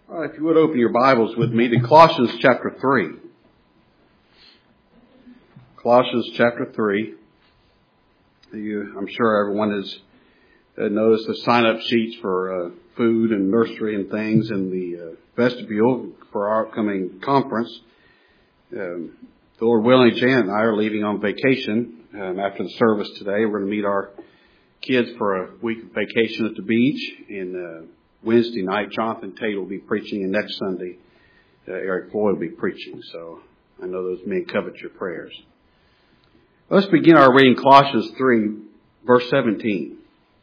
All right, if you would open your Bibles with me to Colossians chapter 3. Colossians chapter 3. I'm sure everyone has noticed the sign-up sheets for food and nursery and things in the vestibule for our upcoming conference. The Lord willing, Janet and I are leaving on vacation after the service today. We're going to meet our kids for a week of vacation at the beach. And Wednesday night, Jonathan Tate will be preaching, and next Sunday, Eric Floyd will be preaching. So I know those men covet your prayers. Let's begin our reading Colossians 3, verse 17.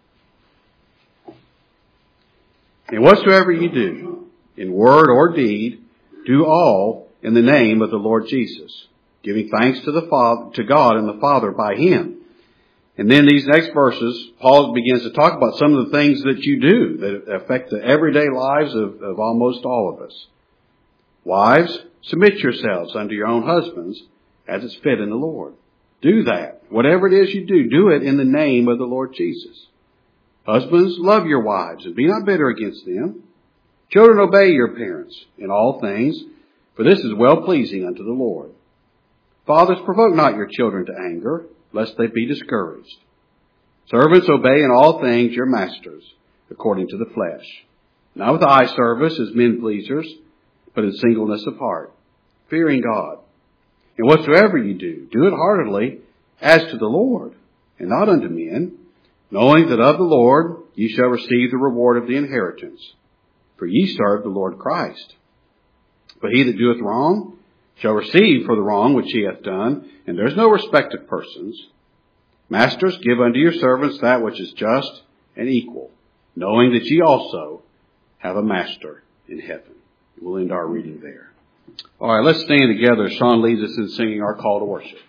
And whatsoever you do, in word or deed, do all in the name of the Lord Jesus, giving thanks to God and the Father by Him. And then these next verses, Paul begins to talk about some of the things that you do that affect the everyday lives of almost all of us. Wives, submit yourselves unto your own husbands as is fit in the Lord. Do that. Whatever it is you do, do it in the name of the Lord Jesus. Husbands, love your wives and be not bitter against them. Children, obey your parents in all things, for this is well-pleasing unto the Lord. Fathers, provoke not your children to anger, lest they be discouraged. Servants, obey in all things your masters, according to the flesh, not with eye service as men pleasers, but in singleness of heart, fearing God. And whatsoever you do, do it heartily as to the Lord, and not unto men, knowing that of the Lord ye shall receive the reward of the inheritance. For ye serve the Lord Christ. But he that doeth wrong shall receive for the wrong which he hath done, and there is no respect of persons. Masters, give unto your servants that which is just and equal, knowing that ye also have a master in heaven. We'll end our reading there. All right, let's stand together. Sean leads us in singing our call to worship.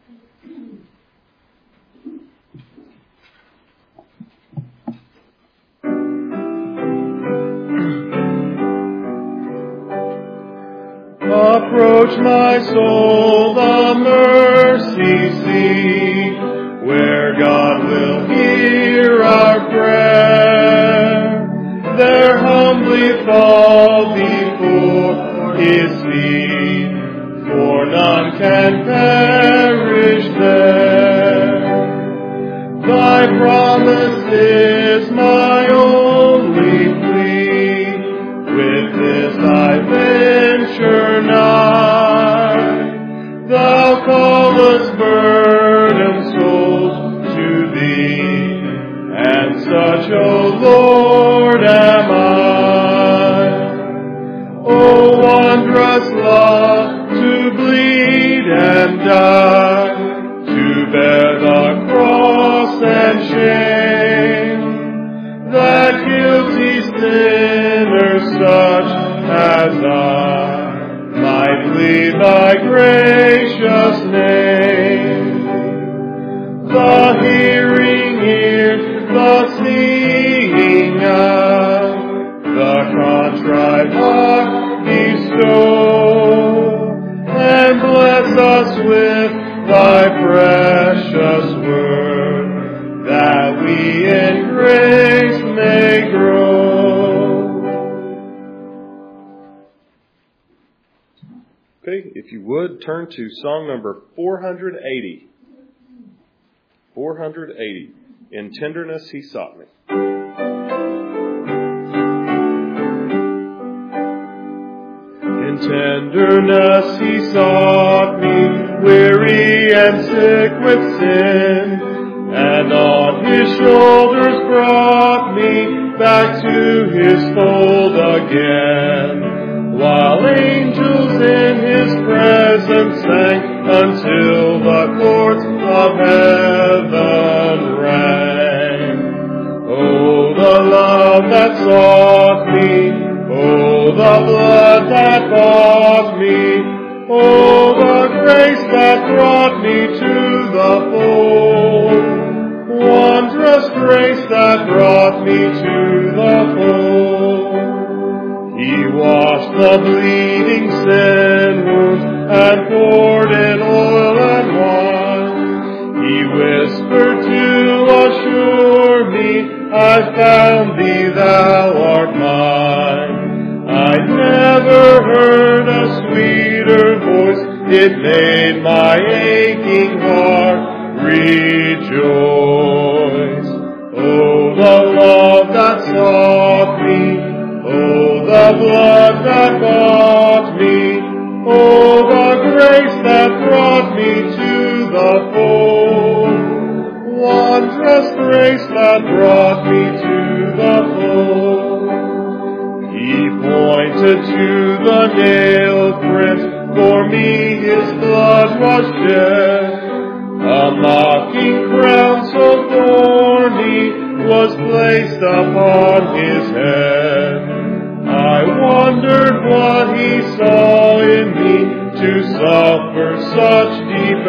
Approach my soul, the mercy seat, where God will hear our prayer. There humbly fall before His feet, for none can perish there. Thy promise is my only plea, with this I venture nigh. Thou callest burdened souls to Thee, and such, O Lord, am I. O wondrous love, to bleed and die, to bear the cross and shame, that guilty sinner such as I might plead Thy gracious name. The hearing ear, the seeing eye, the contrite heart bestow, and bless us with Thy precious word, that we in grace may grow. Okay, if you would, turn to song number 480. 480. In tenderness He sought me. In tenderness He sought me, weary and sick with sin, and on His shoulders brought me back to His fold again. While angels in His presence sang, until the courts of heaven rang. Oh, the love that sought me, oh, the blood that bought me, oh, the grace that brought me to the fold. Wondrous grace that brought me to the fold. He washed the bleeding sin wounds and poured in oil and wine. He whispered to assure me, I found Thee, Thou art mine. I it made my aching heart rejoice. Oh, the love that sought me, oh, the blood that bought me, oh, the grace that brought me to the fold. Wondrous grace that brought me to the fold. He pointed to the nail print, for me his blood was shed. A mocking crown so thorny was placed upon his head. I wondered what he saw in me to suffer such deep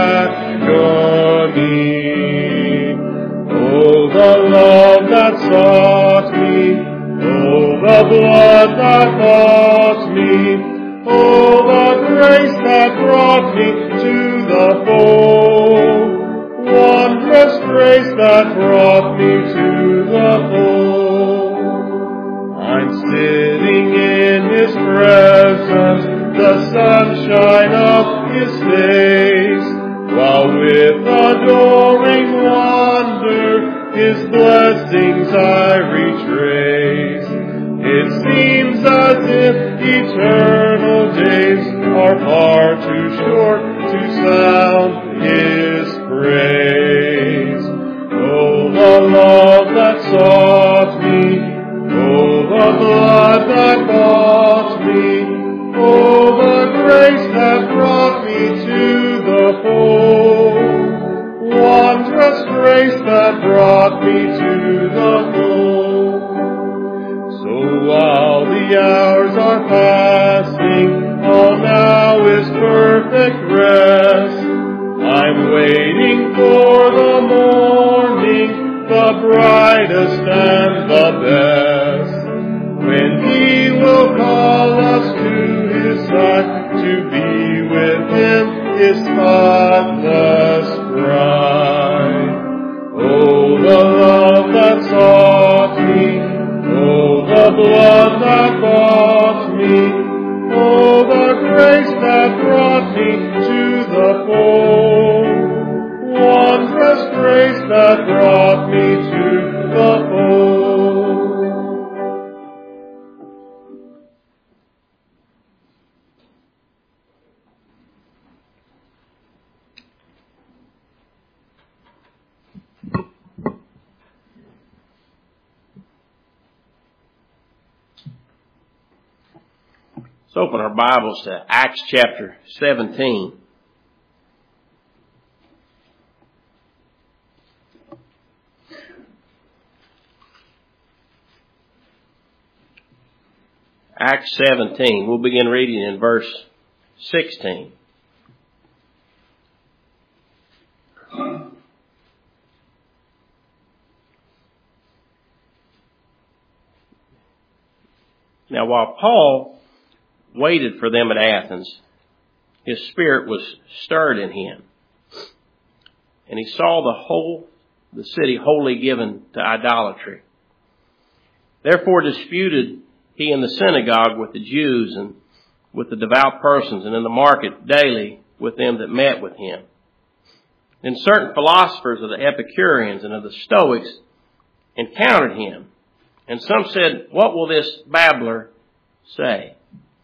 agony. Oh, the love that sought me, oh, the blood that bought me, oh, the grace that brought me to the fold. Wondrous grace that brought me to the fold. I'm sitting in his presence, the sunshine of his face, while with adoring wonder his blessings I retrace. It seems as if eternal days are far too short to sound his praise. Oh, the love that sought me, oh, the blood that bought me, oh, the grace that brought me to the fold. Wondrous grace that brought me to the fold. So while the hours are passing, all now is perfect rest. I'm waiting for the morning, the brightest and the best, when he will call us to his side to be with him, his spotless bride. Oh, the love that sought me, oh, the blood that bought me, oh, the grace that brought me to the fold. Wondrous grace that brought me to the fold. Let's open our Bibles to Acts chapter 17. Acts 17. We'll begin reading in verse 16. Now, while Paul waited for them at Athens, his spirit was stirred in him, and he saw the city wholly given to idolatry. Therefore disputed he in the synagogue with the Jews and with the devout persons, and in the market daily with them that met with him. Then certain philosophers of the Epicureans and of the Stoics encountered him, and some said, "What will this babbler say?"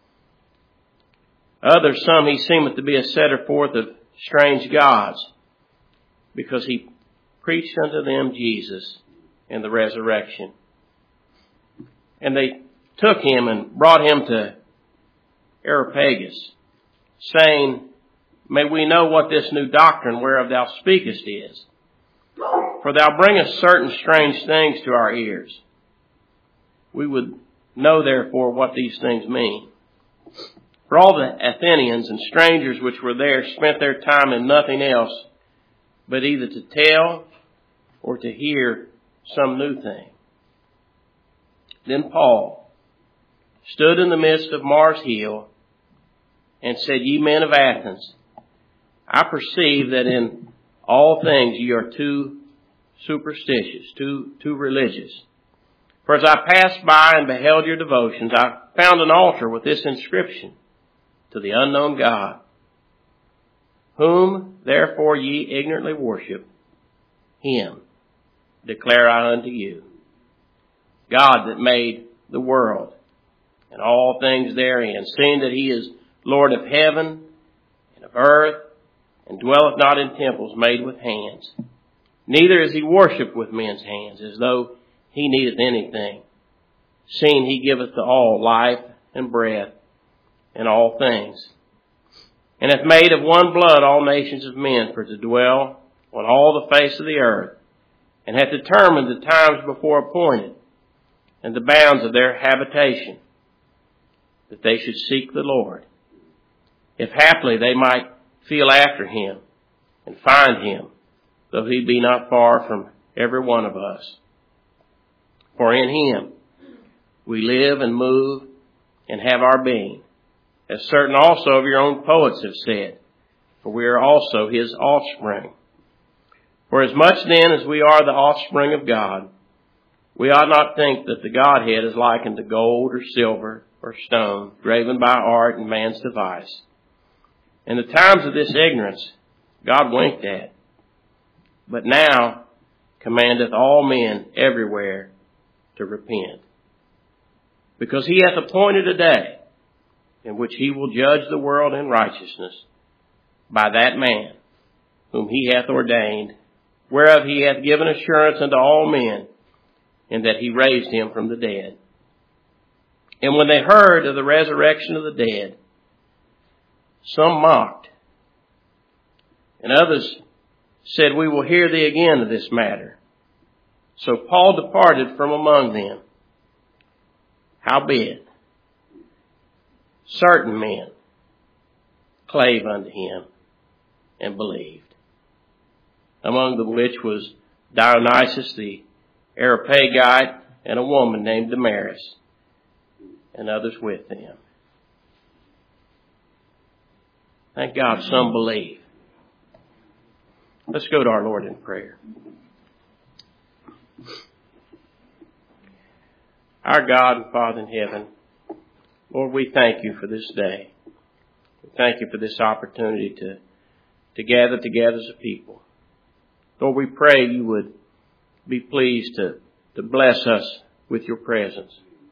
Others, some he seemeth to be a setter forth of strange gods, because he preached unto them Jesus and the resurrection. And they took him and brought him to Areopagus, saying, "May we know what this new doctrine whereof thou speakest is? For thou bringest certain strange things to our ears. We would know therefore what these things mean." For all the Athenians and strangers which were there spent their time in nothing else but either to tell or to hear some new thing. Then Paul stood in the midst of Mars Hill and said, "Ye men of Athens, I perceive that in all things ye are too superstitious, too religious. For as I passed by and beheld your devotions, I found an altar with this inscription, to the unknown God. Whom therefore ye ignorantly worship, him declare I unto you. God that made the world and all things therein, seeing that he is Lord of heaven and of earth, and dwelleth not in temples made with hands. Neither is he worshipped with men's hands, as though he needeth anything, seeing he giveth to all life and breath and all things, and hath made of one blood all nations of men for to dwell on all the face of the earth, and hath determined the times before appointed, and the bounds of their habitation, that they should seek the Lord, if haply they might feel after him, and find him, though he be not far from every one of us. For in him we live and move and have our being, as certain also of your own poets have said, for we are also his offspring. For as much then as we are the offspring of God, we ought not think that the Godhead is likened to gold or silver or stone, graven by art and man's device. In the times of this ignorance God winked at, but now commandeth all men everywhere to repent. Because he hath appointed a day in which he will judge the world in righteousness by that man whom he hath ordained, whereof he hath given assurance unto all men, in that he raised him from the dead. And when they heard of the resurrection of the dead, some mocked, and others said, We will hear thee again of this matter. So Paul departed from among them. Howbeit, certain men clave unto him and believed, among the which was Dionysius the Areopagite, and a woman named Damaris, and others with them. Thank God some believe. Let's go to our Lord in prayer. Our God and Father in heaven, Lord, we thank you for this day. We thank you for this opportunity to gather together as a people. Lord, we pray you would be pleased to bless us with your presence.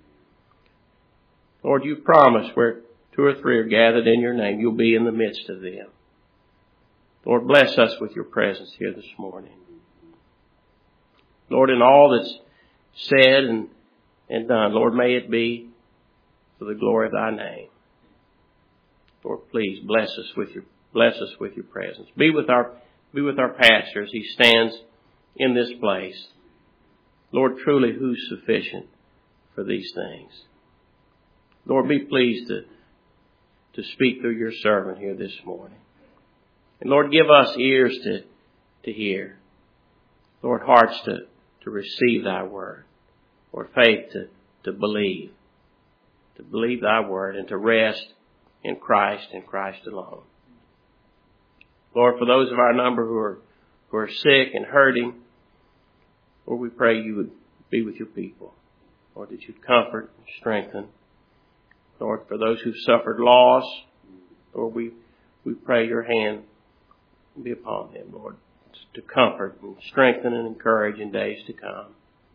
Lord, you promised where 2 or 3 are gathered in your name, you'll be in the midst of them. Lord, bless us with your presence here this morning. Lord, in all that's said and done, Lord, may it be for the glory of thy name. Lord, please bless us with your presence. Be with our pastor as he stands in this place. Lord, truly, who's sufficient for these things? Lord, be pleased to speak through your servant here this morning. And Lord, give us ears to hear. Lord, hearts to receive thy word. Lord, faith to believe thy word and to rest in Christ and Christ alone. Lord, for those of our number who are sick and hurting, Lord, we pray you would be with your people. Lord, that you'd comfort and strengthen. Lord, for those who've suffered loss, Lord, we pray your hand be upon them, Lord, to comfort and strengthen and encourage in days to come.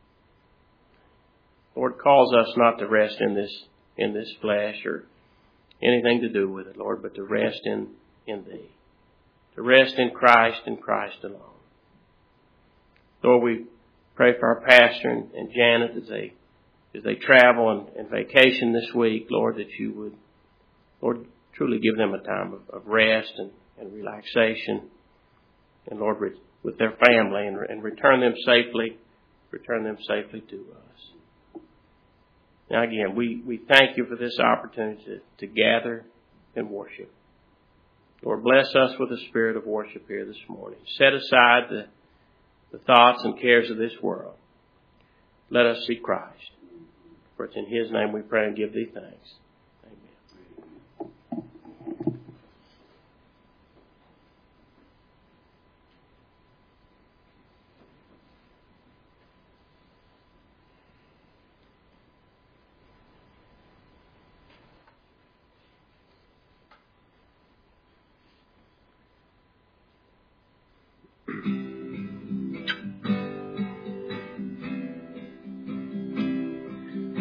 Lord, cause us not to rest in this flesh or anything to do with it, Lord, but to rest in thee. To rest in Christ and Christ alone. Lord, we pray for our pastor and Janet as they travel and vacation this week, Lord, that you would, Lord, truly give them a time of rest and relaxation. And Lord, with their family and return them safely to us. Now again, we thank you for this opportunity to gather and worship. Lord, bless us with a spirit of worship here this morning. Set aside the thoughts and cares of this world. Let us see Christ. For it's in his name we pray and give thee thanks.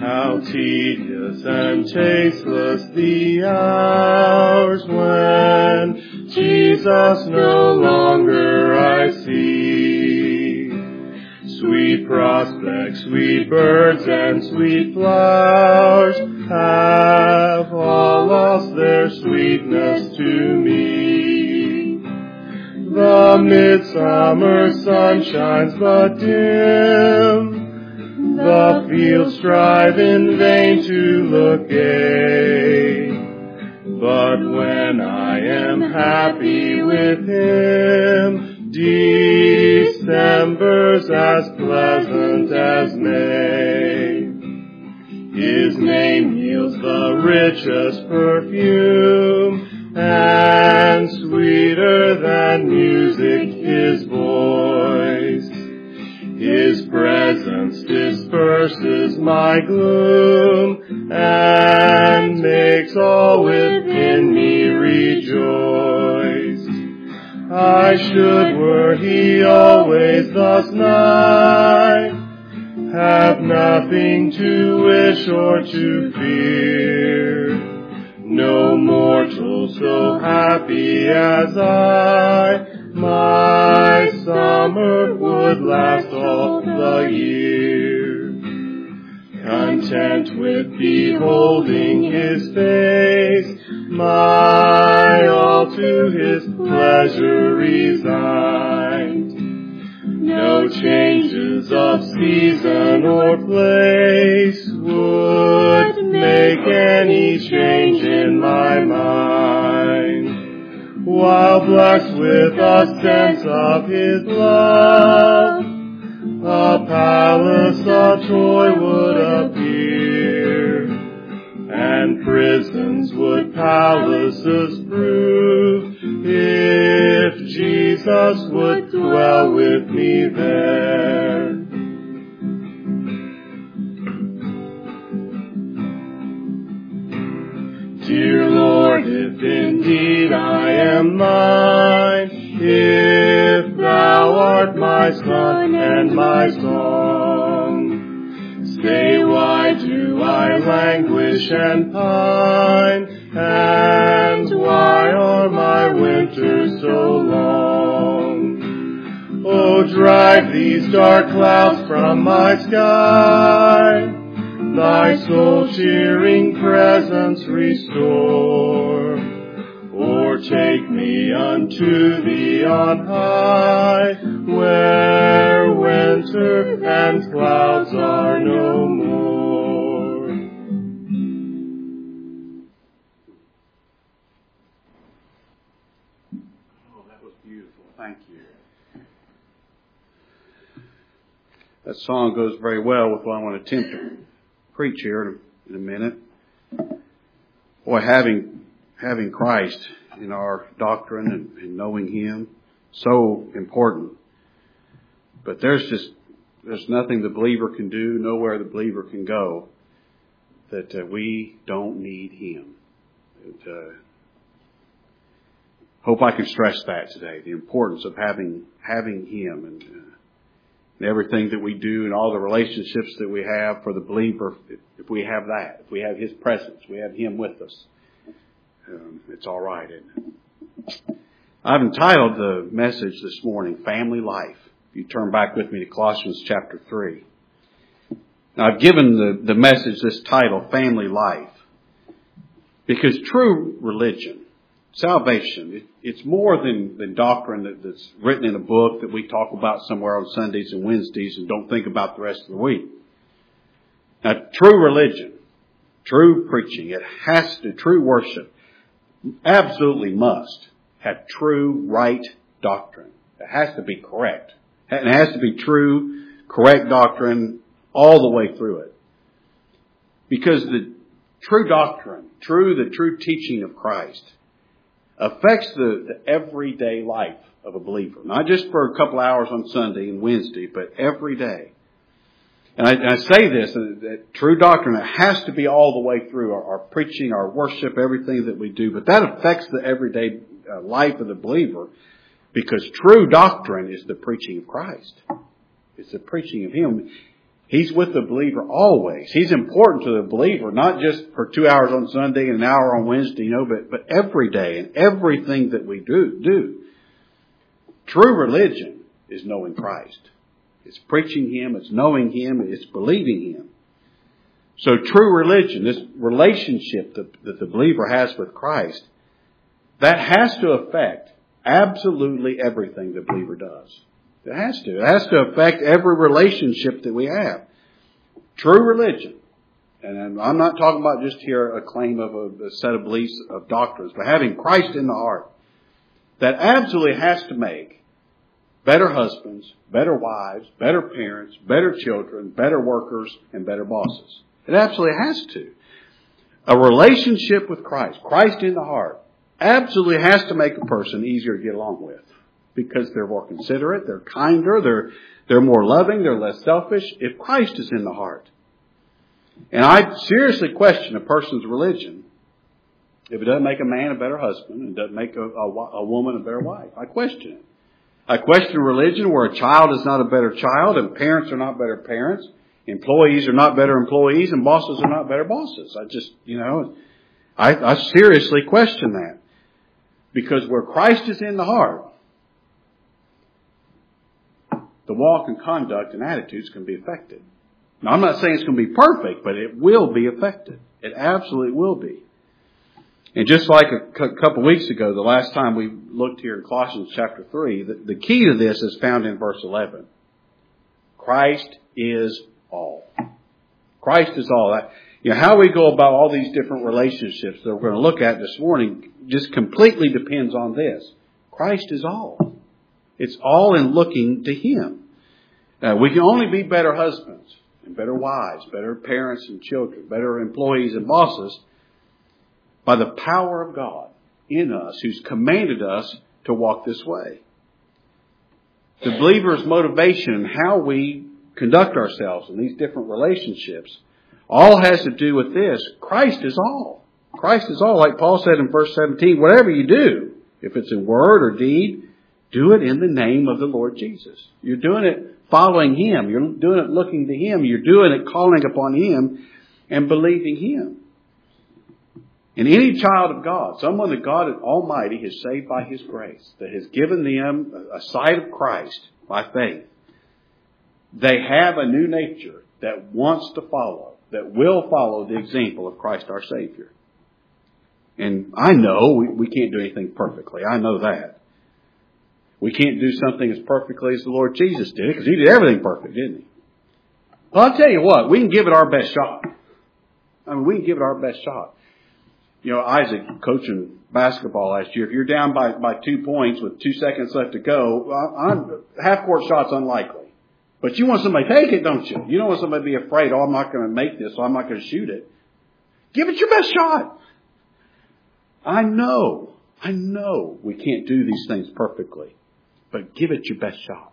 How tedious and tasteless the hours when Jesus no longer I see. Sweet prospects, sweet birds, and sweet flowers have all lost their sweetness to me. The midsummer sun shines but dim. The fields strive in vain to look gay. But when I am happy with Him, December's as pleasant as May. His name yields the richest perfume, and sweeter than music His voice. His presence disperses my gloom, and makes all within me rejoice. I should, were He always thus nigh, have nothing to wish or to fear. No mortal so happy as I, my summer would last all the year. Content with beholding His face, my all to His pleasure resigned. No changes of season or place would make any change in my mind. While blessed with a sense of His love, a palace, a toy would appear, and prisons would palaces prove, if Jesus would dwell with me there. Dear Lord, if indeed I am thine, if thou art my sun and my song, say, why do I languish and pine, and why are my winters so long? Oh, drive these dark clouds from my sky, Thy soul-cheering presence restore, or take me unto Thee on high, where winter and clouds are no more. Oh, that was beautiful. Thank you. That song goes very well with what I want to attempt to preach here in a minute. Boy, having Christ in our doctrine and knowing Him, so important. But there's nothing the believer can do, nowhere the believer can go, that we don't need Him. Hope I can stress that today, the importance of having Him and everything that we do and all the relationships that we have for the believer. If we have that, if we have His presence, we have Him with us, it's all right, isn't it? I've entitled the message this morning, Family Life. If you turn back with me to Colossians chapter 3. Now, I've given the message this title, Family Life, because true religion, salvation, it's more than doctrine that's written in a book that we talk about somewhere on Sundays and Wednesdays and don't think about the rest of the week. Now, true religion, true preaching, true worship, absolutely must have true, right doctrine. It has to be correct. It has to be true, correct doctrine all the way through it. Because the true doctrine, the true teaching of Christ affects the everyday life of a believer. Not just for a couple hours on Sunday and Wednesday, but every day. And I say this, that true doctrine, it has to be all the way through our preaching, our worship, everything that we do. But that affects the everyday life of the believer, because true doctrine is the preaching of Christ. It's the preaching of Him. He's with the believer always. He's important to the believer, not just for 2 hours on Sunday and an hour on Wednesday, but every day and everything that we do. True religion is knowing Christ. It's preaching Him, it's knowing Him, it's believing Him. So true religion, this relationship that the believer has with Christ, that has to affect absolutely everything the believer does. It has to. It has to affect every relationship that we have. True religion, and I'm not talking about just here a claim of a set of beliefs of doctrines, but having Christ in the heart, that absolutely has to make better husbands, better wives, better parents, better children, better workers, and better bosses. It absolutely has to. A relationship with Christ, Christ in the heart, absolutely has to make a person easier to get along with. Because they're more considerate, they're kinder, they're more loving, they're less selfish, if Christ is in the heart. And I seriously question a person's religion if it doesn't make a man a better husband and doesn't make a woman a better wife. I question it. I question religion where a child is not a better child and parents are not better parents, employees are not better employees, and bosses are not better bosses. I seriously question that. Because where Christ is in the heart, the walk and conduct and attitudes can be affected. Now, I'm not saying it's going to be perfect, but it will be affected. It absolutely will be. And just like a couple weeks ago, the last time we looked here in Colossians chapter 3, the key to this is found in verse 11. Christ is all. Christ is all. How we go about all these different relationships that we're going to look at this morning just completely depends on this. Christ is all. It's all in looking to Him. We can only be better husbands and better wives, better parents and children, better employees and bosses by the power of God in us who's commanded us to walk this way. The believer's motivation and how we conduct ourselves in these different relationships all has to do with this. Christ is all. Christ is all. Like Paul said in verse 17, whatever you do, if it's in word or deed, do it in the name of the Lord Jesus. You're doing it following Him. You're doing it looking to Him. You're doing it calling upon Him and believing Him. And any child of God, someone that God Almighty has saved by His grace, that has given them a sight of Christ by faith, they have a new nature that wants to follow, that will follow the example of Christ our Savior. And I know we can't do anything perfectly. I know that. We can't do something as perfectly as the Lord Jesus did, because He did everything perfect, didn't He? Well, I'll tell you what, we can give it our best shot. We can give it our best shot. Isaac, coaching basketball last year, if you're down by 2 points with 2 seconds left to go, half-court shot's unlikely. But you want somebody to take it, don't you? You don't want somebody to be afraid, I'm not going to make this, so I'm not going to shoot it. Give it your best shot. I know we can't do these things perfectly. But give it your best shot.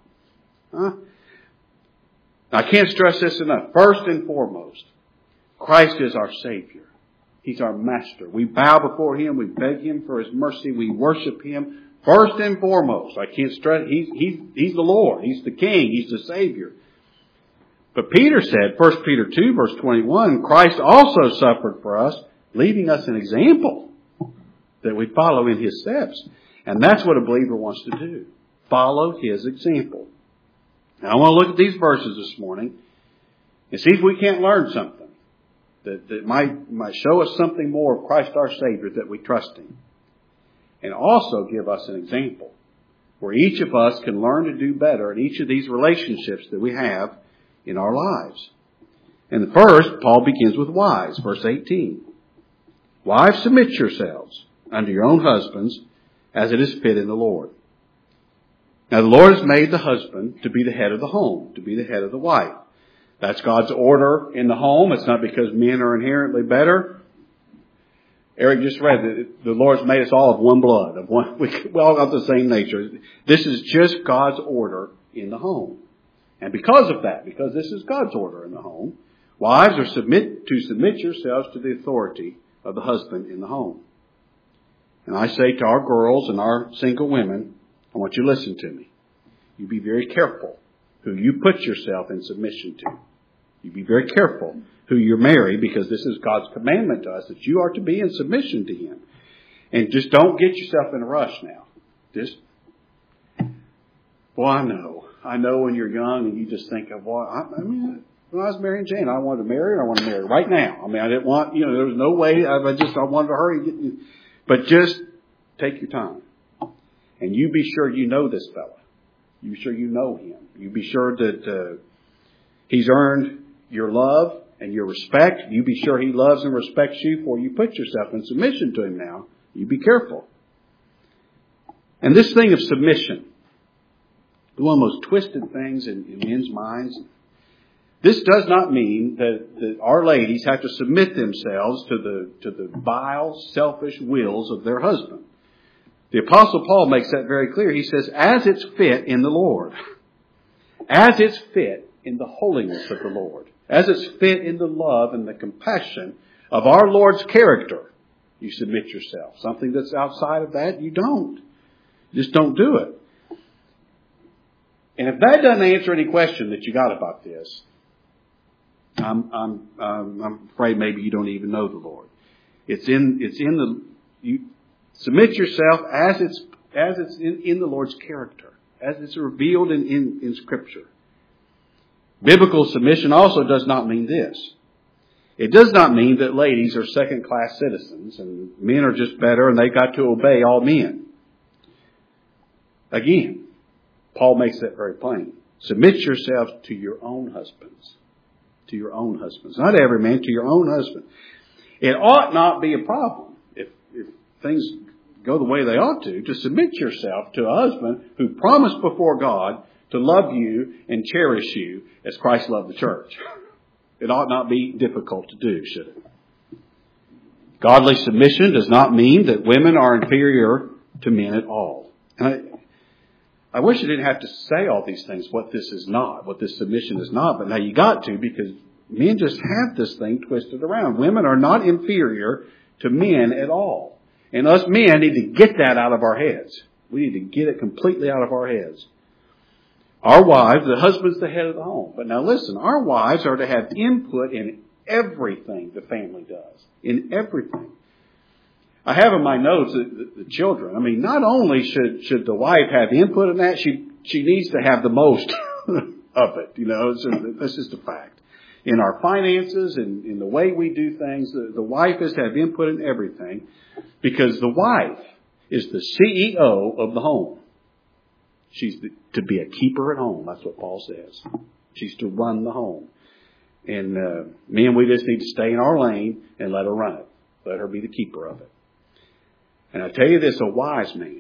I can't stress this enough. First and foremost, Christ is our Savior. He's our Master. We bow before Him. We beg Him for His mercy. We worship Him. First and foremost, I can't stress, He's the Lord. He's the King. He's the Savior. But Peter said, 1 Peter 2 verse 21, Christ also suffered for us, leaving us an example that we follow in His steps. And that's what a believer wants to do. Follow His example. Now, I want to look at these verses this morning and see if we can't learn something that might show us something more of Christ our Savior that we trust in. And also give us an example where each of us can learn to do better in each of these relationships that we have in our lives. And the first, Paul begins with wives, verse 18. Wives, submit yourselves unto your own husbands as it is fit in the Lord. Now, the Lord has made the husband to be the head of the home, to be the head of the wife. That's God's order in the home. It's not because men are inherently better. Eric just read that the Lord's made us all of one blood. We all got the same nature. This is just God's order in the home. And because of that, because this is God's order in the home, wives are to submit yourselves to the authority of the husband in the home. And I say to our girls and our single women, I want you to listen to me. You be very careful who you put yourself in submission to. You be very careful who you marry, because this is God's commandment to us, that you are to be in submission to Him. And just don't get yourself in a rush now. Well, I know when you're young and you just think of, when I was marrying Jane, I wanted to marry her. I want to marry her right now. I didn't want, there was no way. I wanted to hurry. But just take your time. And you be sure you know this fella. You be sure you know him. You be sure that he's earned your love and your respect. You be sure he loves and respects you before you put yourself in submission to him now. You be careful. And this thing of submission, one of the most twisted things in men's minds. This does not mean that our ladies have to submit themselves to the vile, selfish wills of their husband. The Apostle Paul makes that very clear. He says, as it's fit in the Lord, as it's fit in the holiness of the Lord, as it's fit in the love and the compassion of our Lord's character, you submit yourself. Something that's outside of that, you don't. You just don't do it. And if that doesn't answer any question that you got about this, I'm afraid maybe you don't even know the Lord. You submit yourself as it's in the Lord's character, as it's revealed in Scripture. Biblical submission also does not mean this. It does not mean that ladies are second-class citizens and men are just better and they've got to obey all men. Again, Paul makes that very plain. Submit yourselves to your own husbands. To your own husbands. Not every man, to your own husband. It ought not be a problem if things go the way they ought to submit yourself to a husband who promised before God to love you and cherish you as Christ loved the church. It ought not be difficult to do, should it? Godly submission does not mean that women are inferior to men at all. And I wish I didn't have to say all these things, what this is not, what this submission is not, but now you got to, because men just have this thing twisted around. Women are not inferior to men at all. And us men need to get that out of our heads. We need to get it completely out of our heads. Our wives, the husband's the head of the home. But now listen, our wives are to have input in everything the family does. In everything. I have in my notes the children. Not only should the wife have input in that, she needs to have the most of it. That's just a fact. In our finances and in the way we do things, the wife is to have input in everything, because the wife is the CEO of the home. She's to be a keeper at home. That's what Paul says. She's to run the home. And men, we just need to stay in our lane and let her run it. Let her be the keeper of it. And I tell you this, a wise man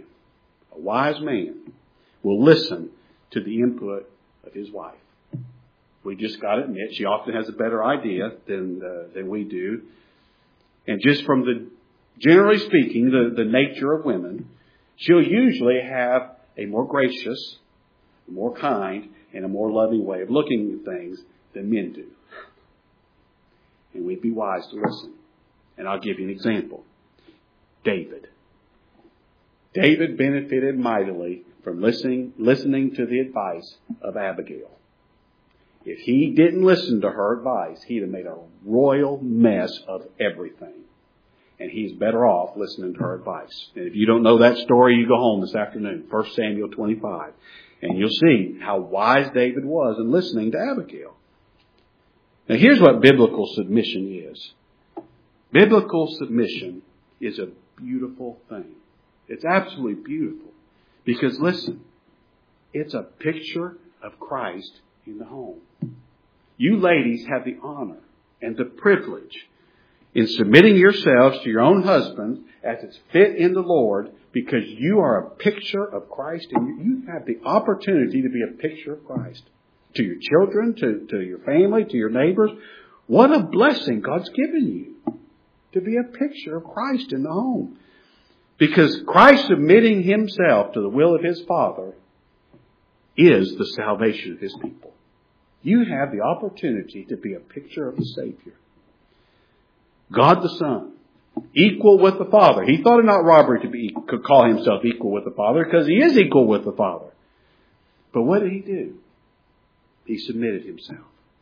will listen to the input of his wife. We just got to admit, she often has a better idea than we do. And just from generally speaking, the nature of women, she'll usually have a more gracious, more kind, and a more loving way of looking at things than men do. And we'd be wise to listen. And I'll give you an example. David benefited mightily from listening to the advice of Abigail. If he didn't listen to her advice, he'd have made a royal mess of everything. And he's better off listening to her advice. And if you don't know that story, you go home this afternoon, 1 Samuel 25. And you'll see how wise David was in listening to Abigail. Now here's what biblical submission is. Biblical submission is a beautiful thing. It's absolutely beautiful. Because listen, it's a picture of Christ in the home. You ladies have the honor and the privilege in submitting yourselves to your own husbands as it's fit in the Lord, because you are a picture of Christ and you have the opportunity to be a picture of Christ. To your children, to your family, to your neighbors. What a blessing God's given you to be a picture of Christ in the home. Because Christ submitting himself to the will of his Father is the salvation of his people. You have the opportunity to be a picture of the Savior. God the Son, equal with the Father. He thought it not robbery to call himself equal with the Father, because he is equal with the Father. But what did he do? He submitted himself.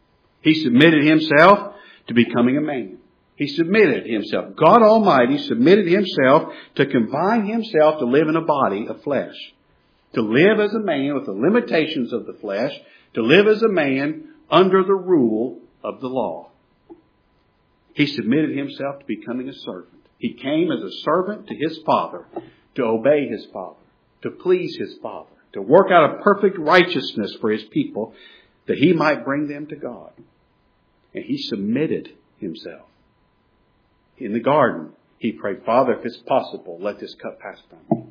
He submitted himself to becoming a man. He submitted himself. God Almighty submitted himself to confine himself to live in a body of flesh. To live as a man with the limitations of the flesh. To live as a man under the rule of the law. He submitted himself to becoming a servant. He came as a servant to his Father, to obey his Father, to please his Father, to work out a perfect righteousness for his people, that he might bring them to God. And he submitted himself. In the garden, he prayed, Father, if it's possible, let this cup pass from me.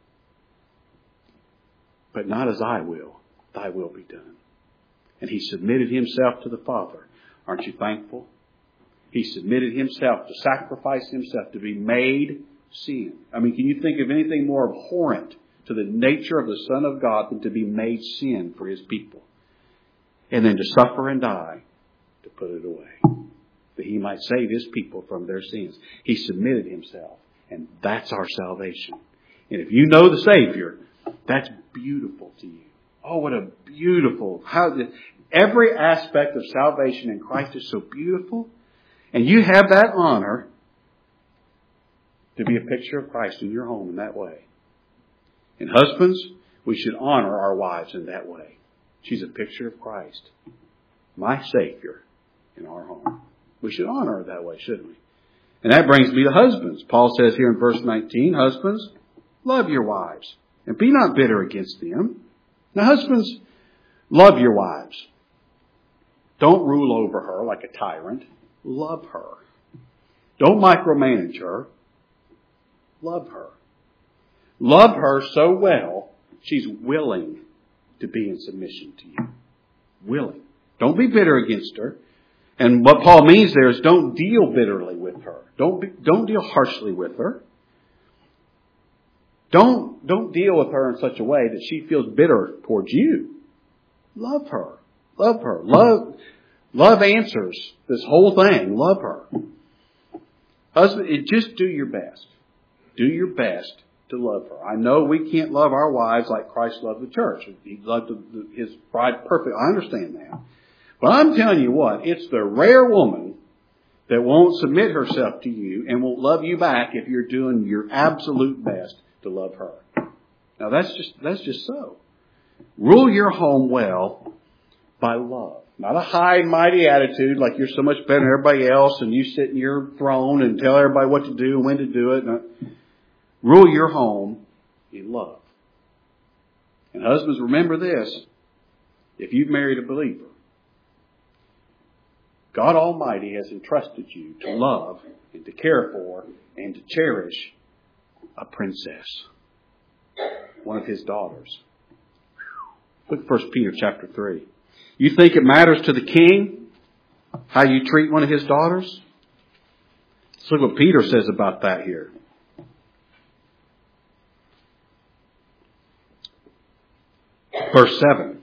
But not as I will, thy will be done. And he submitted himself to the Father. Aren't you thankful? He submitted himself to sacrifice himself, to be made sin. I mean, can you think of anything more abhorrent to the nature of the Son of God than to be made sin for his people? And then to suffer and die to put it away, that he might save his people from their sins. He submitted himself, and that's our salvation. And if you know the Savior, that's beautiful to you. Oh, what a beautiful, every aspect of salvation in Christ is so beautiful. And you have that honor to be a picture of Christ in your home in that way. And husbands, we should honor our wives in that way. She's a picture of Christ, my Savior, in our home. We should honor her that way, shouldn't we? And that brings me to husbands. Paul says here in verse 19, husbands, love your wives and be not bitter against them. Now, husbands, love your wives. Don't rule over her like a tyrant. Love her. Don't micromanage her. Love her. Love her so well, she's willing to be in submission to you. Willing. Don't be bitter against her. And what Paul means there is don't deal bitterly with her. Don't deal harshly with her. Don't deal with her in such a way that she feels bitter towards you. Love her. Love her. Love answers this whole thing. Love her. Husband, just do your best. Do your best to love her. I know we can't love our wives like Christ loved the church. He loved his bride perfectly. I understand that. But I'm telling you what, it's the rare woman that won't submit herself to you and won't love you back if you're doing your absolute best to love her. Now that's just so. Rule your home well by love. Not a high and mighty attitude like you're so much better than everybody else and you sit in your throne and tell everybody what to do and when to do it. No. Rule your home in love. And husbands, remember this. If you've married a believer, God Almighty has entrusted you to love and to care for and to cherish a princess. One of his daughters. Look at 1 Peter chapter 3. You think it matters to the king how you treat one of his daughters? Let's look what Peter says about that here. Verse 7.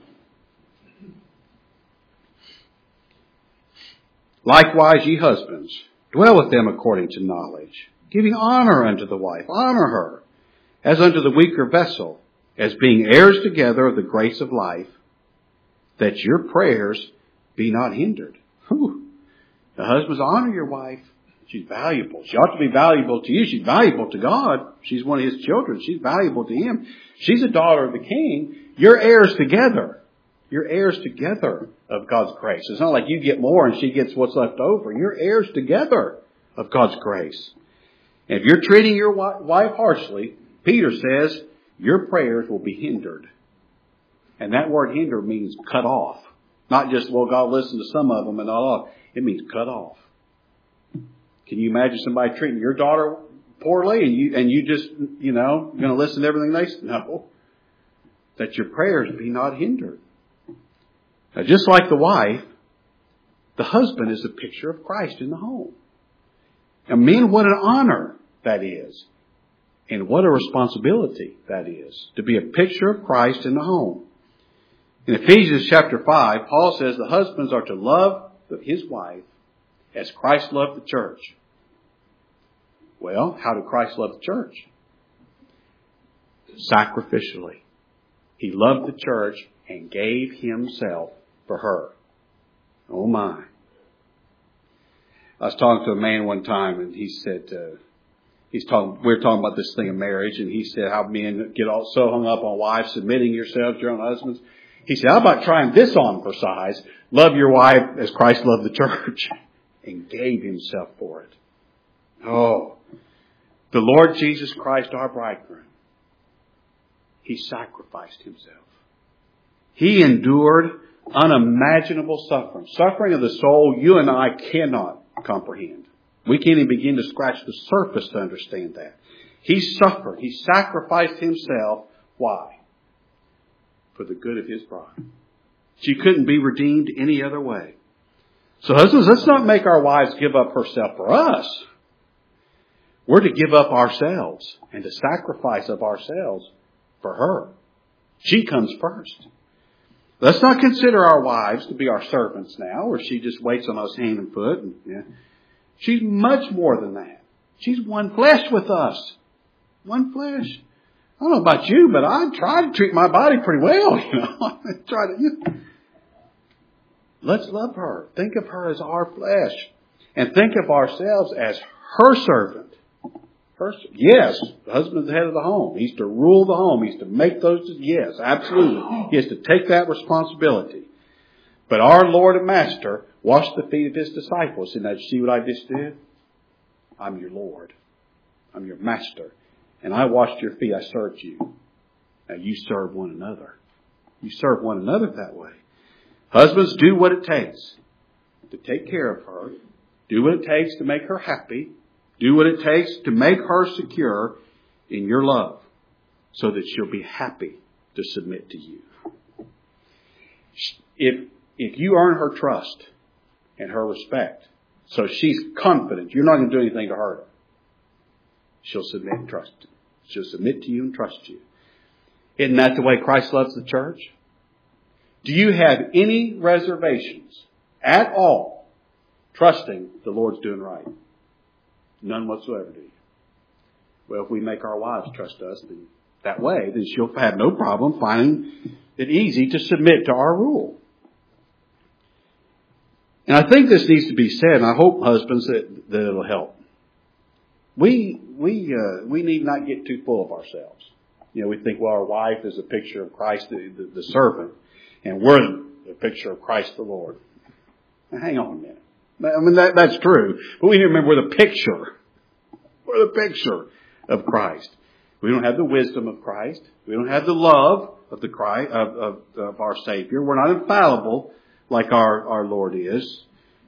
Likewise, ye husbands, dwell with them according to knowledge, giving honor unto the wife. Honor her, as unto the weaker vessel, as being heirs together of the grace of life, that your prayers be not hindered. Whew. The husbands, honor your wife. She's valuable. She ought to be valuable to you. She's valuable to God. She's one of his children. She's valuable to him. She's a daughter of the king. You're heirs together. You're heirs together of God's grace. It's not like you get more and she gets what's left over. You're heirs together of God's grace. And if you're treating your wife harshly, Peter says your prayers will be hindered. And that word hinder means cut off. Not just, well, God listened to some of them and all. It means cut off. Can you imagine somebody treating your daughter poorly and you just, going to listen to everything they say? No. That your prayers be not hindered. Now, just like the wife, the husband is a picture of Christ in the home. Now, men, what an honor that is. And what a responsibility that is. To be a picture of Christ in the home. In Ephesians chapter 5, Paul says the husbands are to love his wife as Christ loved the church. Well, how did Christ love the church? Sacrificially. He loved the church and gave himself for her. Oh my. I was talking to a man one time, and he said, we were talking about this thing of marriage, and he said how men get all so hung up on wives submitting yourselves to your own husbands. He said, how about trying this on for size? Love your wife as Christ loved the church and gave himself for it. Oh, the Lord Jesus Christ, our bridegroom, he sacrificed himself. He endured unimaginable suffering. Suffering of the soul you and I cannot comprehend. We can't even begin to scratch the surface to understand that. He suffered. He sacrificed himself. Why? For the good of his bride. She couldn't be redeemed any other way. So husbands, let's not make our wives give up herself for us. We're to give up ourselves and to sacrifice of ourselves for her. She comes first. Let's not consider our wives to be our servants now, or she just waits on us hand and foot. She's much more than that. She's one flesh with us. One flesh. I don't know about you, but I try to treat my body pretty well, Let's love her. Think of her as our flesh. And think of ourselves as her servant. Yes, the husband's the head of the home. He's to rule the home. He's to make those. Yes, absolutely. He has to take that responsibility. But our Lord and Master washed the feet of his disciples. And now, see what I just did? I'm your Lord. I'm your Master. And I washed your feet. I served you. Now you serve one another. You serve one another that way. Husbands, do what it takes to take care of her. Do what it takes to make her happy. Do what it takes to make her secure in your love so that she'll be happy to submit to you. If you earn her trust and her respect, so she's confident you're not going to do anything to hurt her, she'll submit and trust you. She'll submit to you and trust you. Isn't that the way Christ loves the church? Do you have any reservations at all trusting the Lord's doing right? None whatsoever, do you? Well, if we make our wives trust us that way, then she'll have no problem finding it easy to submit to our rule. And I think this needs to be said, and I hope, husbands, that it'll help. We need not get too full of ourselves. We think, well, our wife is a picture of Christ, the servant, and we're the picture of Christ the Lord. Now, hang on a minute. I mean, that's true. But we need to remember we're the picture. We're the picture of Christ. We don't have the wisdom of Christ. We don't have the love of the Christ, of our Savior. We're not infallible like our Lord is.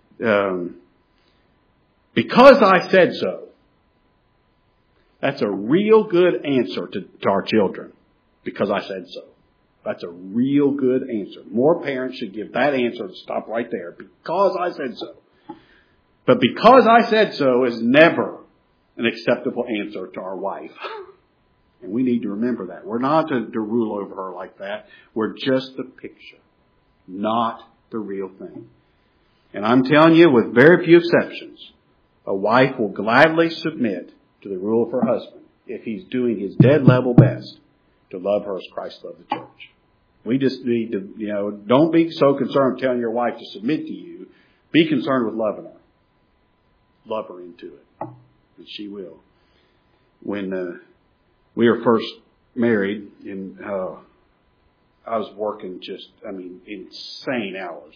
Because I said so. That's a real good answer to our children. Because I said so. That's a real good answer. More parents should give that answer and stop right there. Because I said so. But because I said so is never an acceptable answer to our wife. And we need to remember that. We're not to rule over her like that. We're just the picture, not the real thing. And I'm telling you, with very few exceptions, a wife will gladly submit to the rule of her husband if he's doing his dead level best to love her as Christ loved the church. We just need to, don't be so concerned with telling your wife to submit to you. Be concerned with loving her. Love her into it. And she will. When we were first married, and I was working insane hours.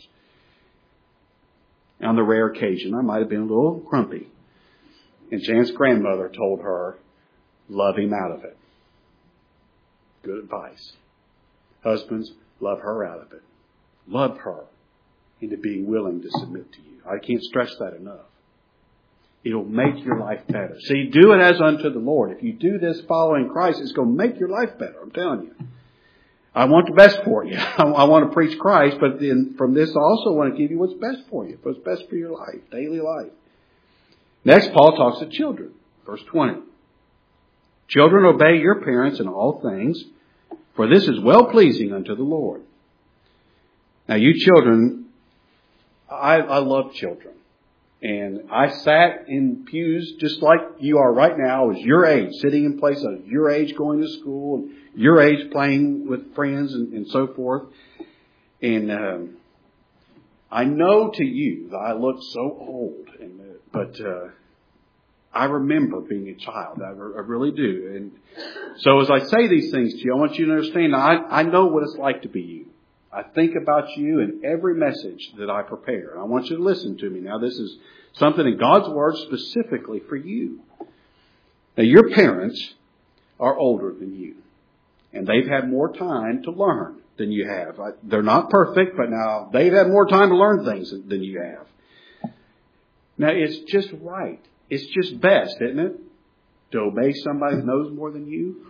On the rare occasion, I might have been a little grumpy. And Jan's grandmother told her, love him out of it. Good advice. Husbands, love her out of it. Love her into being willing to submit to you. I can't stress that enough. It'll make your life better. See, do it as unto the Lord. If you do this following Christ, it's going to make your life better. I'm telling you. I want the best for you. I want to preach Christ, but then from this I also want to give you what's best for you. What's best for your life, daily life. Next, Paul talks to children. Verse 20. Children, obey your parents in all things, for this is well-pleasing unto the Lord. Now, you children, I love children. And I sat in pews just like you are right now. I was your age, sitting in place. I was your age going to school, and your age playing with friends and so forth. And I know to you that I look so old, but I remember being a child. I really do. And so as I say these things to you, I want you to understand I know what it's like to be you. I think about you in every message that I prepare. And I want you to listen to me. Now, this is something in God's Word specifically for you. Now, your parents are older than you. And they've had more time to learn than you have. They're not perfect, but now they've had more time to learn things than you have. Now, it's just right. It's just best, isn't it? To obey somebody who knows more than you.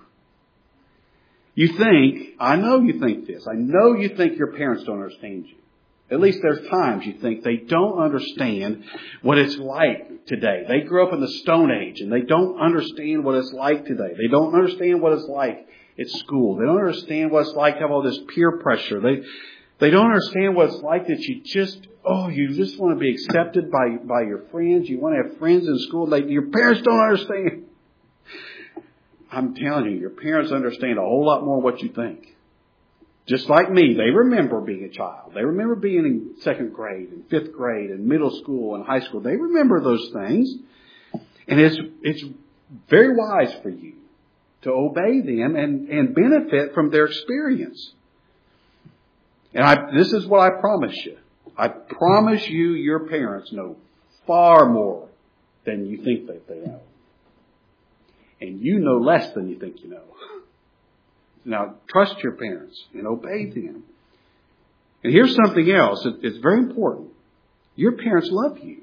I know you think this. I know you think your parents don't understand you. At least there's times you think they don't understand what it's like today. They grew up in the Stone Age and they don't understand what it's like today. They don't understand what it's like at school. They don't understand what it's like to have all this peer pressure. They don't understand what it's like that you just want to be accepted by your friends. You want to have friends in school. Your parents don't understand. I'm telling you, your parents understand a whole lot more what you think. Just like me, they remember being a child. They remember being in 2nd grade and 5th grade and middle school and high school. They remember those things. And it's very wise for you to obey them and benefit from their experience. And this is what I promise you. I promise you your parents know far more than you think that they know. And you know less than you think you know. Now, trust your parents and obey them. And here's something else. It's very important. Your parents love you.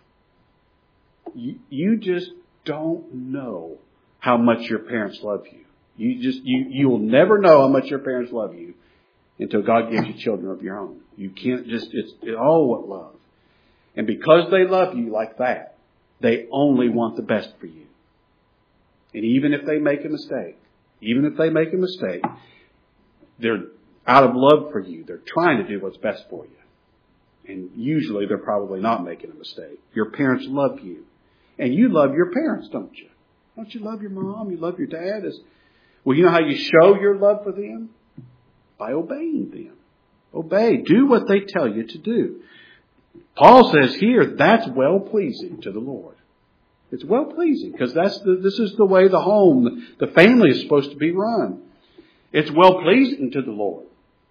You just don't know how much your parents love you. You'll never know how much your parents love you until God gives you children of your own. You can't it's all what love. And because they love you like that, they only want the best for you. And even if they make a mistake, they're out of love for you. They're trying to do what's best for you. And usually they're probably not making a mistake. Your parents love you. And you love your parents, don't you? Don't you love your mom? You love your dad? Well, you know how you show your love for them? By obeying them. Obey. Do what they tell you to do. Paul says here, that's well-pleasing to the Lord. It's well-pleasing because this is the way the home, the family is supposed to be run. It's well-pleasing to the Lord.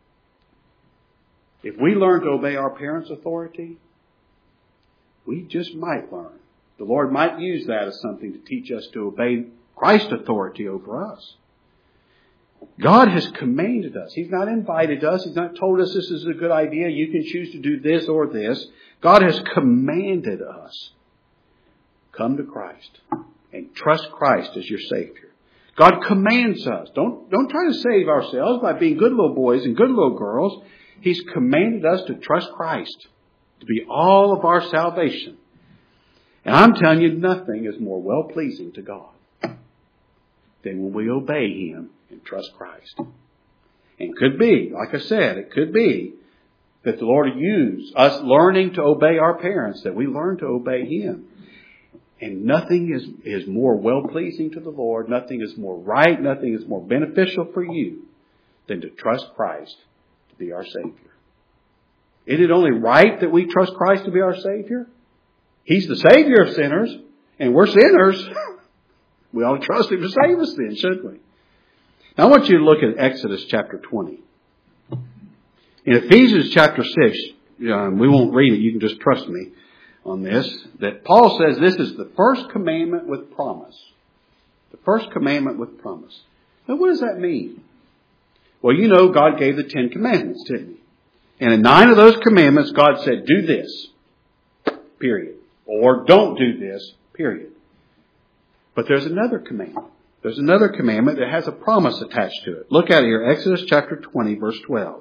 If we learn to obey our parents' authority, we just might learn. The Lord might use that as something to teach us to obey Christ's authority over us. God has commanded us. He's not invited us. He's not told us this is a good idea. You can choose to do this or this. God has commanded us. Come to Christ and trust Christ as your Savior. God commands us. Don't try to save ourselves by being good little boys and good little girls. He's commanded us to trust Christ to be all of our salvation. And I'm telling you, nothing is more well-pleasing to God than when we obey Him and trust Christ. And could be, like I said, it could be that the Lord will use us learning to obey our parents, that we learn to obey Him. And nothing is more well-pleasing to the Lord, nothing is more right, nothing is more beneficial for you than to trust Christ to be our Savior. Isn't it only right that we trust Christ to be our Savior? He's the Savior of sinners, and we're sinners. We ought to trust Him to save us then, shouldn't we? Now I want you to look at Exodus chapter 20. In Ephesians chapter 6, we won't read it, you can just trust me on this, that Paul says this is the first commandment with promise. The first commandment with promise. Now what does that mean? Well, you know God gave the 10 commandments, didn't He? And in 9 of those commandments, God said, do this, period. Or don't do this, period. But there's another commandment. There's another commandment that has a promise attached to it. Look at it here, Exodus chapter 20, verse 12.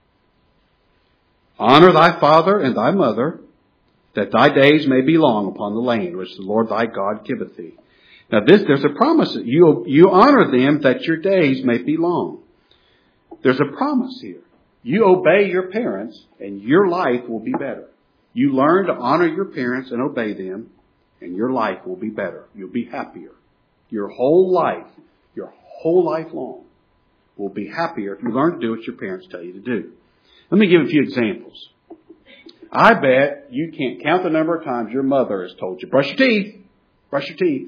Honor thy father and thy mother, that thy days may be long upon the land which the Lord thy God giveth thee. Now there's a promise. You honor them that your days may be long. There's a promise here. You obey your parents and your life will be better. You learn to honor your parents and obey them and your life will be better. You'll be happier. Your whole life long will be happier if you learn to do what your parents tell you to do. Let me give a few examples. I bet you can't count the number of times your mother has told you, brush your teeth, brush your teeth.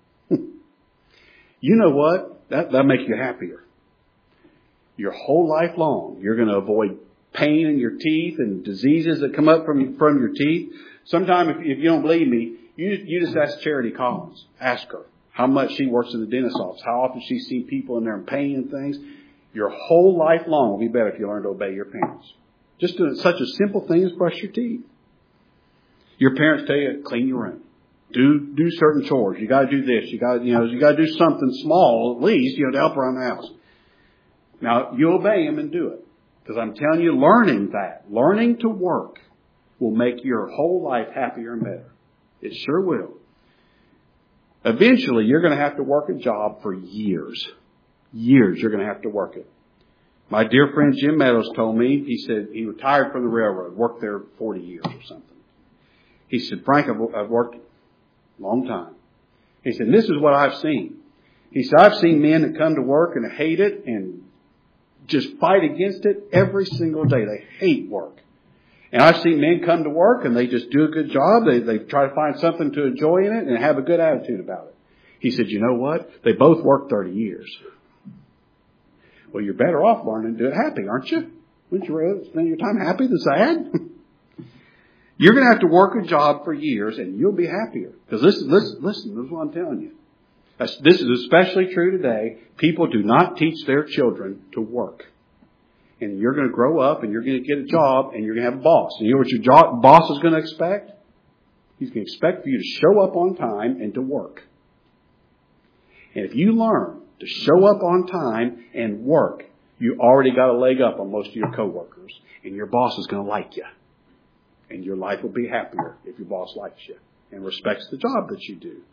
You know what? That'll make you happier. Your whole life long, you're going to avoid pain in your teeth and diseases that come up from your teeth. Sometime, if you don't believe me, you just ask Charity Collins. Ask her how much she works in the dentist's office, how often she's seen people in there in pain and things. Your whole life long will be better if you learn to obey your parents. Just doing such a simple thing as brush your teeth. Your parents tell you, clean your room. Do certain chores. You got to do this. You got to do something small at least, to help around the house. Now, you obey them and do it. Because I'm telling you, learning to work will make your whole life happier and better. It sure will. Eventually, you're going to have to work a job for years. Years you're going to have to work it. My dear friend Jim Meadows told me, he said he retired from the railroad, worked there 40 years or something. He said, Frank, I've worked a long time. He said, this is what I've seen. He said, I've seen men that come to work and hate it and just fight against it every single day. They hate work. And I've seen men come to work and they just do a good job. They try to find something to enjoy in it and have a good attitude about it. He said, you know what? They both worked 30 years. Well, you're better off learning to do it happy, aren't you? Wouldn't you rather spend your time happy than sad? You're going to have to work a job for years and you'll be happier. Because listen, this is what I'm telling you. This is especially true today. People do not teach their children to work. And you're going to grow up and you're going to get a job and you're going to have a boss. And you know what your boss is going to expect? He's going to expect for you to show up on time and to work. And if you learn to show up on time and work, you already got a leg up on most of your coworkers. And your boss is going to like you. And your life will be happier if your boss likes you and respects the job that you do.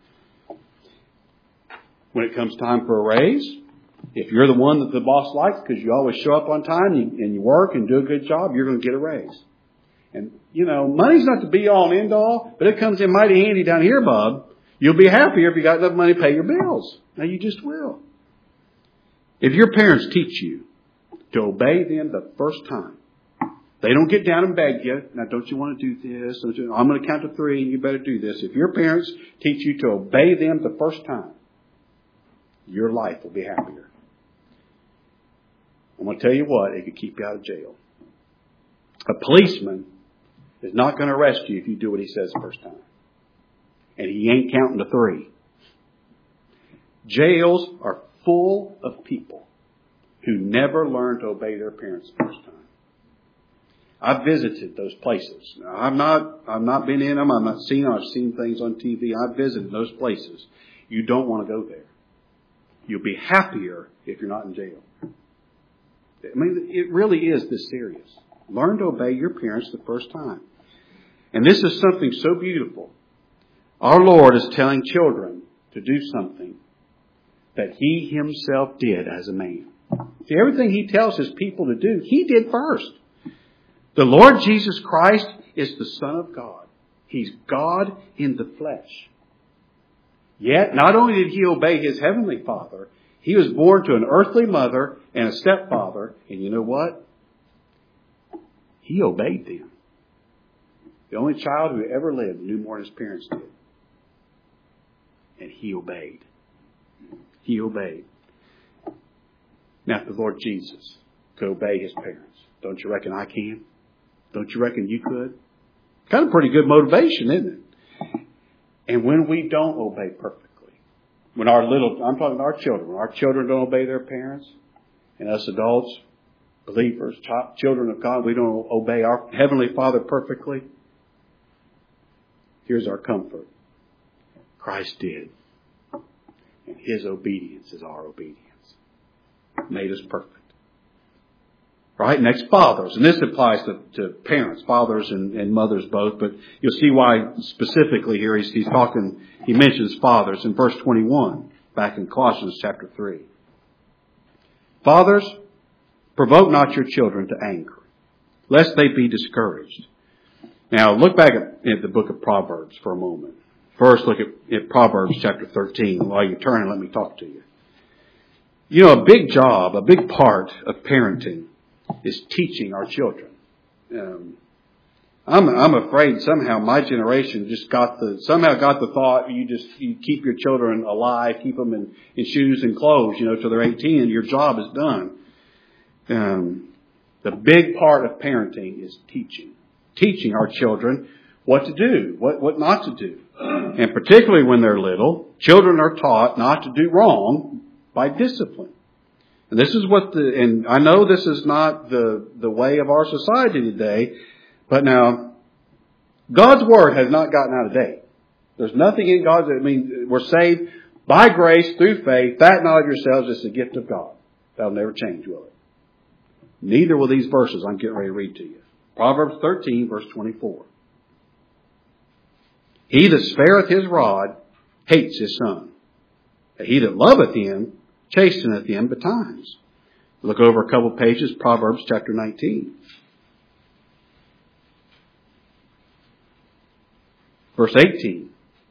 When it comes time for a raise, if you're the one that the boss likes because you always show up on time and you work and do a good job, you're going to get a raise. And, money's not the be-all and end-all, but it comes in mighty handy down here, bub. You'll be happier if you got enough money to pay your bills. Now, you just will. If your parents teach you to obey them the first time, they don't get down and beg you, now don't you want to do this? I'm going to count to 3 and you better do this. If your parents teach you to obey them the first time, your life will be happier. I'm going to tell you what, it could keep you out of jail. A policeman is not going to arrest you if you do what he says the first time. And he ain't counting to 3. Jails are full of people who never learn to obey their parents the first time. I've visited those places. Now, I've not been in them. I've not seen them. I've seen things on TV. I've visited those places. You don't want to go there. You'll be happier if you're not in jail. I mean, it really is this serious. Learn to obey your parents the first time. And this is something so beautiful. Our Lord is telling children to do something that He Himself did as a man. See, everything He tells His people to do, He did first. The Lord Jesus Christ is the Son of God. He's God in the flesh. Yet, not only did He obey His heavenly Father, He was born to an earthly mother and a stepfather. And you know what? He obeyed them. The only child who ever lived knew more than his parents did. And He obeyed. He obeyed. Now, if the Lord Jesus could obey His parents, don't you reckon I can? Don't you reckon you could? Kind of pretty good motivation, isn't it? And when we don't obey perfectly, I'm talking about our children, when our children don't obey their parents, and us adults, believers, children of God, we don't obey our Heavenly Father perfectly, here's our comfort. Christ did. And His obedience is our obedience. Made us perfect. Right? Next, fathers. And this applies to parents, fathers and mothers both. But you'll see why specifically here he mentions fathers in verse 21, back in Colossians chapter 3. Fathers, provoke not your children to anger, lest they be discouraged. Now, look back at the book of Proverbs for a moment. First, look at Proverbs chapter 13. While you're turning, let me talk to you. You know, a big part of parenting is teaching our children. I'm afraid somehow my generation just got the thought you keep your children alive, keep them in shoes and clothes, till they're 18 and your job is done. The big part of parenting is teaching our children what to do, what not to do. And particularly when they're little, children are taught not to do wrong by discipline. And this is and I know this is not the way of our society today, but now, God's Word has not gotten out of date. There's nothing in God's, we're saved by grace through faith, that not of yourselves is the gift of God. That'll never change, will it? Neither will these verses I'm getting ready to read to you. Proverbs 13, verse 24. He that spareth his rod hates his son. But he that loveth him chasteneth him betimes. Look over a couple pages, Proverbs chapter 19. Verse 18.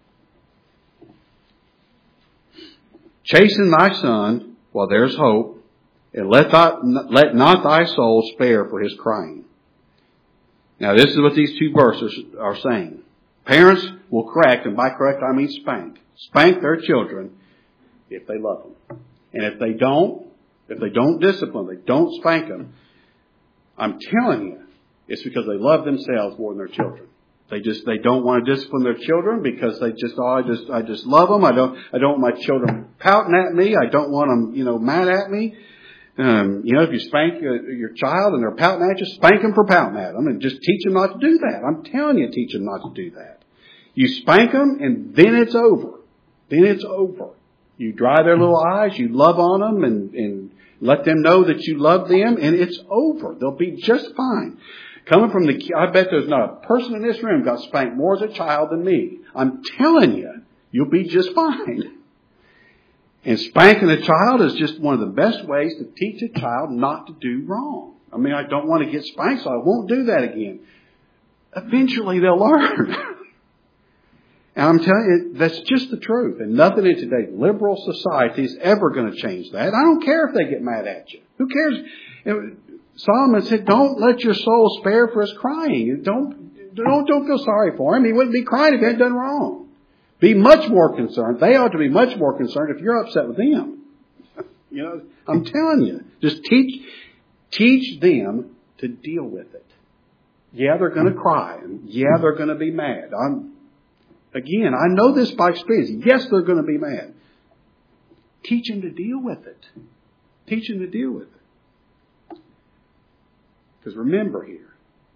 Chasten thy son while there's hope, and let not thy soul spare for his crying. Now this is what these two verses are saying. Parents will correct, and by correct I mean spank. Spank their children if they love them. And if they don't discipline, they don't spank them, I'm telling you, it's because they love themselves more than their children. They don't want to discipline their children because they just, I just love them. I don't want my children pouting at me. I don't want them, mad at me. If you spank your child and they're pouting at you, spank them for pouting at them and just teach them not to do that. I'm telling you, teach them not to do that. You spank them and then it's over. Then it's over. You dry their little eyes, you love on them and let them know that you love them, and it's over. They'll be just fine. Coming from I bet there's not a person in this room got spanked more as a child than me. I'm telling you, you'll be just fine. And spanking a child is just one of the best ways to teach a child not to do wrong. I don't want to get spanked, so I won't do that again. Eventually they'll learn. And I'm telling you, that's just the truth. And nothing in today's liberal society is ever going to change that. I don't care if they get mad at you. Who cares? Solomon said, don't let your soul spare for his crying. Don't feel sorry for him. He wouldn't be crying if he had done wrong. Be much more concerned. They ought to be much more concerned if you're upset with them. I'm telling you, just teach them to deal with it. Yeah, they're going to cry. And yeah, they're going to be mad. Again, I know this by experience. Yes, they're going to be mad. Teach them to deal with it. Teach them to deal with it. Because remember here,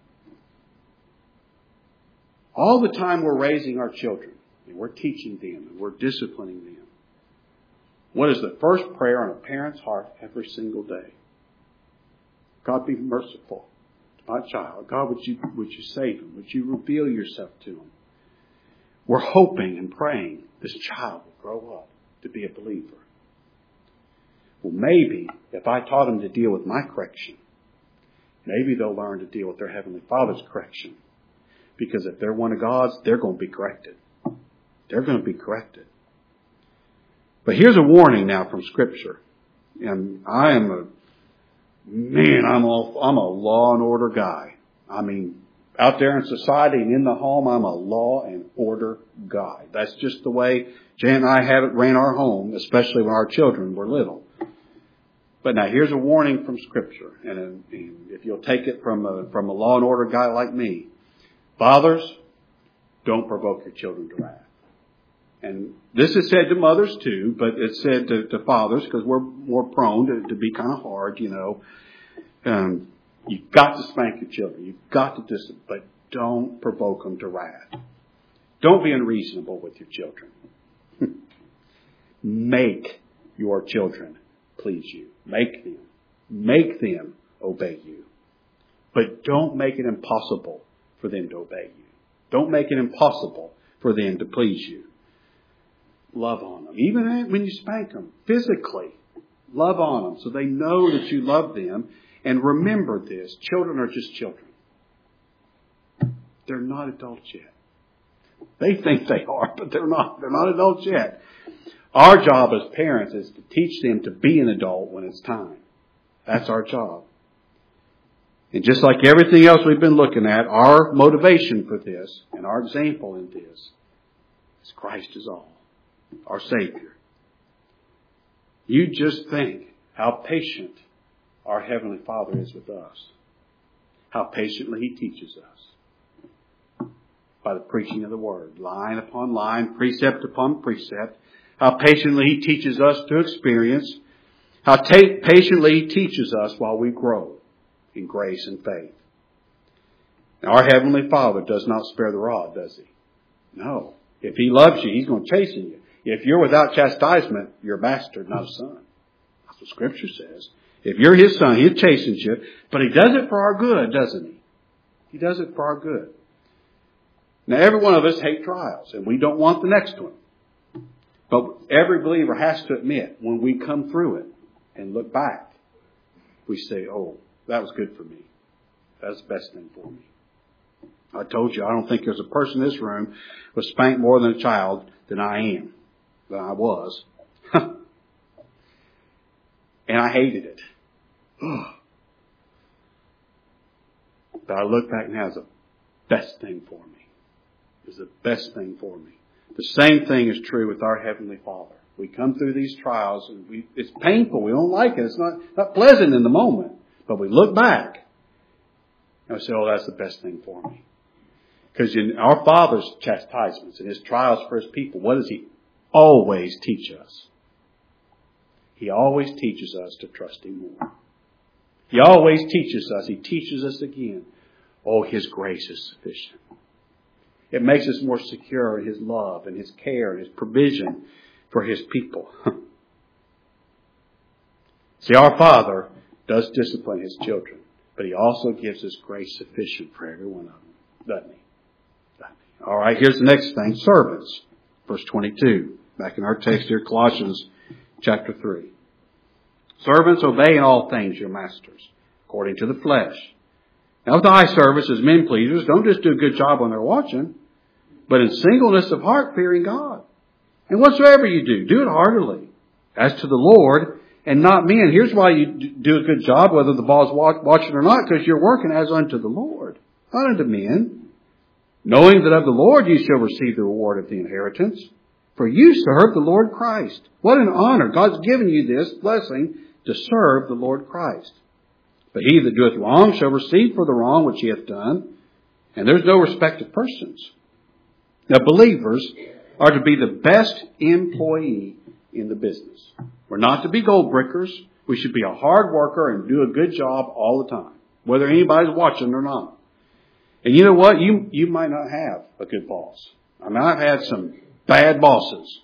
all the time we're raising our children, and we're teaching them, and we're disciplining them. What is the first prayer on a parent's heart every single day? God, be merciful to my child. God, would you save him? Would you reveal yourself to him? We're hoping and praying this child will grow up to be a believer. Well, maybe if I taught them to deal with my correction, maybe they'll learn to deal with their Heavenly Father's correction. Because if they're one of God's, they're going to be corrected. They're going to be corrected. But here's a warning now from Scripture. And I'm a law and order guy. Out there in society and in the home, I'm a law and order guy. That's just the way Jan and I ran our home, especially when our children were little. But now here's a warning from Scripture, and if you'll take it from a law and order guy like me, fathers, don't provoke your children to wrath. And this is said to mothers too, but it's said to fathers because we're more prone to be kind of hard, You've got to spank your children. You've got to discipline, but don't provoke them to wrath. Don't be unreasonable with your children. Make your children please you. Make them obey you. But don't make it impossible for them to obey you. Don't make it impossible for them to please you. Love on them. Even when you spank them, physically, love on them so they know that you love them. And remember this, children are just children. They're not adults yet. They think they are, but they're not. They're not adults yet. Our job as parents is to teach them to be an adult when it's time. That's our job. And just like everything else we've been looking at, our motivation for this and our example in this is Christ is all, our Savior. You just think how patient our Heavenly Father is with us. How patiently He teaches us. By the preaching of the Word. Line upon line, precept upon precept. How patiently He teaches us to experience. How patiently He teaches us while we grow in grace and faith. Now, our Heavenly Father does not spare the rod, does He? No. If He loves you, He's going to chasten you. If you're without chastisement, you're a bastard, not a son. That's what Scripture says. If you're His son, He chastens you. But He does it for our good, doesn't He? He does it for our good. Now, every one of us hate trials, and we don't want the next one. But every believer has to admit, when we come through it and look back, we say, oh, that was good for me. That's the best thing for me. I told you, I don't think there's a person in this room who was spanked more than a child than I am. Than I was. And I hated it. But I look back now as the best thing for me. It's the best thing for me. The same thing is true with our Heavenly Father. We come through these trials and it's painful. We don't like it. It's not pleasant in the moment. But we look back and we say, oh, that's the best thing for me. Because in our Father's chastisements and His trials for His people, what does He always teach us? He always teaches us to trust Him more. He always teaches us. He teaches us again. Oh, His grace is sufficient. It makes us more secure in His love and His care and His provision for His people. See, our Father does discipline His children, but He also gives us grace sufficient for every one of them, doesn't He? All right, here's the next thing. Servants. Verse 22. Back in our text here, Colossians chapter 3. Servants, obey in all things your masters, according to the flesh. Now, with eye service as men pleasers, don't just do a good job when they're watching, but in singleness of heart, fearing God. And whatsoever you do it heartily, as to the Lord and not men. Here's why you do a good job, whether the boss watching or not, because you're working as unto the Lord, not unto men. Knowing that of the Lord you shall receive the reward of the inheritance. For you serve the Lord Christ. What an honor. God's given you this blessing to serve the Lord Christ. But he that doeth wrong shall receive for the wrong which he hath done. And there's no respect of persons. Now, believers are to be the best employee in the business. We're not to be gold brickers. We should be a hard worker and do a good job all the time, whether anybody's watching or not. And you know what? You might not have a good boss. I mean, I've had some bad bosses.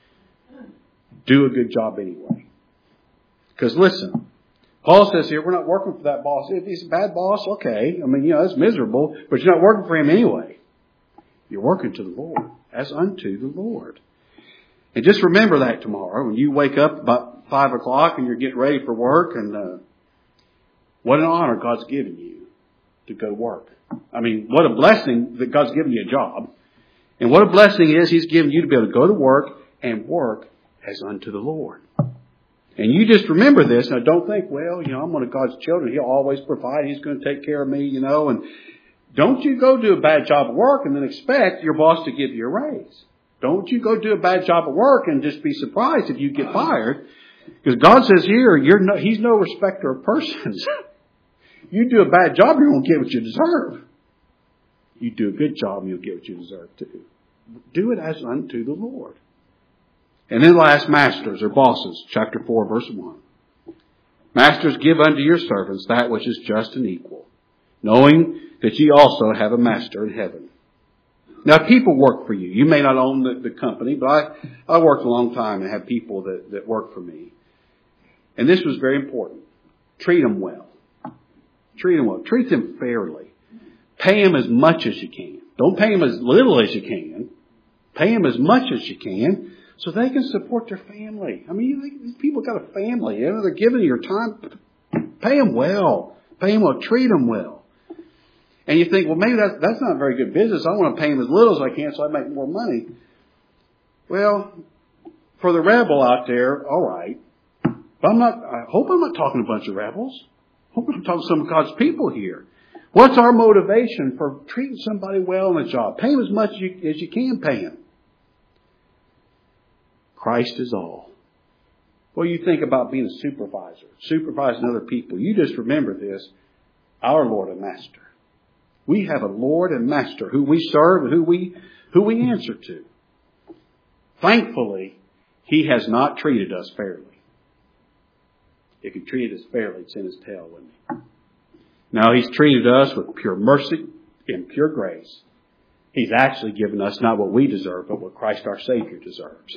Do a good job anyway. Because listen, Paul says here, we're not working for that boss. If he's a bad boss, okay. I mean, that's miserable, but you're not working for him anyway. You're working to the Lord, as unto the Lord. And just remember that tomorrow when you wake up about 5 o'clock and you're getting ready for work, and what an honor God's given you to go work. I mean, what a blessing that God's given you a job. And what a blessing it is He's given you to be able to go to work and work as unto the Lord. And you just remember this. Now, don't think, well, I'm one of God's children. He'll always provide. He's going to take care of me, and don't you go do a bad job at work and then expect your boss to give you a raise. Don't you go do a bad job at work and just be surprised if you get fired. Because God says here, He's no respecter of persons. You do a bad job, you won't get what you deserve. You do a good job, you'll get what you deserve too. Do it as unto the Lord. And then last, masters or bosses, chapter 4, verse 1. Masters, give unto your servants that which is just and equal, knowing that ye also have a master in heaven. Now, people work for you. You may not own the company, but I worked a long time and have people that work for me. And this was very important. Treat them well. Treat them well. Treat them fairly. Pay them as much as you can. Don't pay them as little as you can. Pay them as much as you can so they can support their family. I mean, these people got a family. They're giving you your time. Pay them well. Pay them well. Treat them well. And you think, well, maybe that's not very good business. I want to pay them as little as I can so I make more money. Well, for the rebel out there, all right. But I hope I'm not talking to a bunch of rebels. I'm talking to some of God's people here. What's our motivation for treating somebody well in a job? Pay them as much as you can pay them. Christ is all. Well, you think about being a supervisor, supervising other people. You just remember this, our Lord and Master. We have a Lord and Master who we serve and who we answer to. Thankfully, He has not treated us fairly. If He treated us fairly, He'd send His tail, wouldn't He? Now, He's treated us with pure mercy and pure grace. He's actually given us not what we deserve, but what Christ our Savior deserves.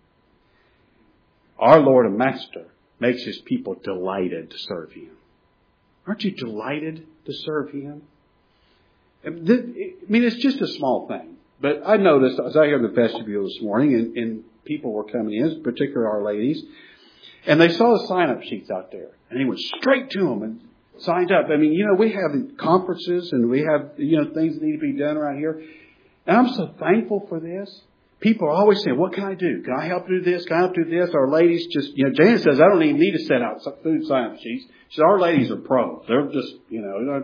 Our Lord and Master makes His people delighted to serve Him. Aren't you delighted to serve Him? I mean, it's just a small thing. But I noticed, as I was in the vestibule this morning, and people were coming in, particularly our ladies, and they saw the sign-up sheets out there. And they went straight to them and signed up. I mean, we have conferences and we have, things that need to be done around here. And I'm so thankful for this. People are always saying, what can I do? Can I help do this? Can I help do this? Our ladies just, Janet says, I don't even need to set out food sign-up sheets. She says, our ladies are pros. They're just, You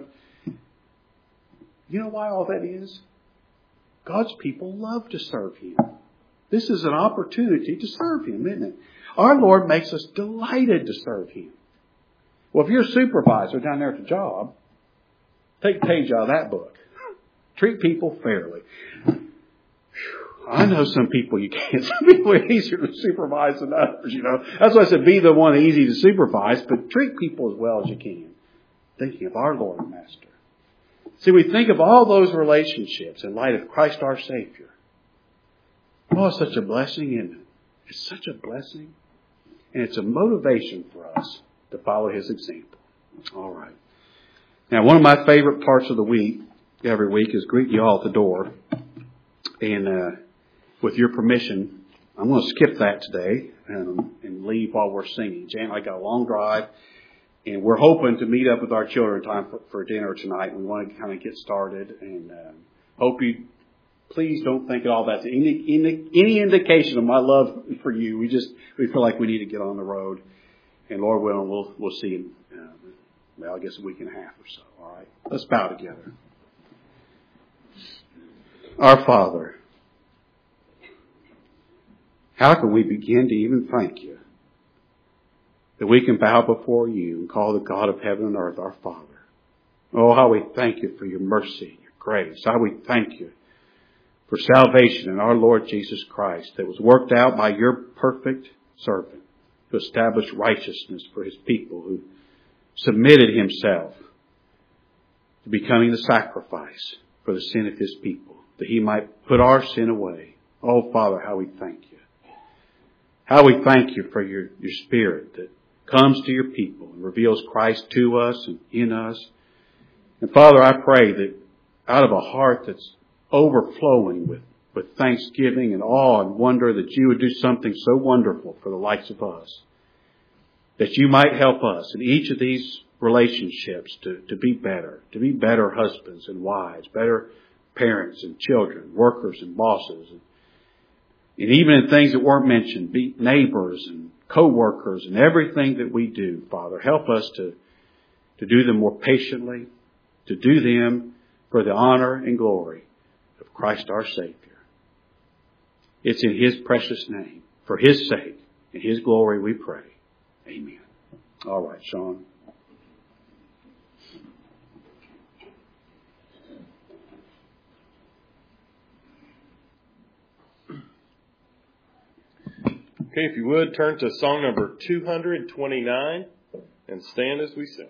know why all that is? God's people love to serve Him. This is an opportunity to serve Him, isn't it? Our Lord makes us delighted to serve Him. Well, if you're a supervisor down there at the job, take a page out of that book. Treat people fairly. I know some people you can't. Some people are easier to supervise than others, That's why I said be the one easy to supervise, but treat people as well as you can. Thinking of our Lord and Master. See, we think of all those relationships in light of Christ our Savior. Oh, it's such a blessing, isn't it? It's such a blessing. And it's a motivation for us to follow His example. All right. Now, one of my favorite parts of the week, every week, is greet you all at the door. And with your permission, I'm going to skip that today and leave while we're singing. Jan and I got a long drive. And we're hoping to meet up with our children in time for dinner tonight. We want to kind of get started, and hope you please don't think at all that's any indication of my love for you. We feel like we need to get on the road, and Lord willing, we'll see you. I guess a week and a half or so. All right, let's bow together. Our Father, how can we begin to even thank you? That we can bow before you and call the God of heaven and earth our Father. Oh, how we thank you for your mercy, your grace. How we thank you for salvation in our Lord Jesus Christ that was worked out by your perfect servant to establish righteousness for His people, who submitted Himself to becoming the sacrifice for the sin of His people, that He might put our sin away. Oh, Father, how we thank you. How we thank you for your Spirit that comes to your people and reveals Christ to us and in us. And Father, I pray that out of a heart that's overflowing with thanksgiving and awe and wonder, that you would do something so wonderful for the likes of us, that you might help us in each of these relationships to be better husbands and wives, better parents and children, workers and bosses, and even in things that weren't mentioned, be neighbors and co-workers and everything that we do, Father. Help us to do them more patiently, to do them for the honor and glory of Christ our Savior. It's in His precious name, for His sake and His glory we pray. Amen. All right, Sean. Okay, if you would, turn to song number 229 and stand as we sing.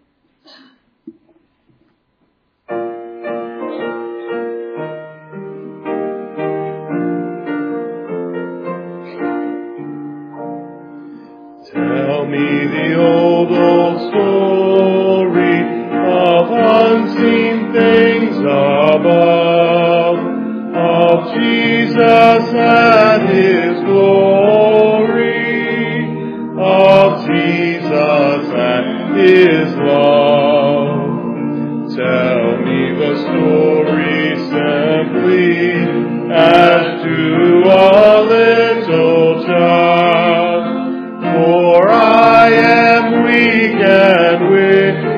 Tell me the old story of unseen things above, of Jesus and His glory, of Jesus and His love. Tell me the story simply as to a little child, for I am weak and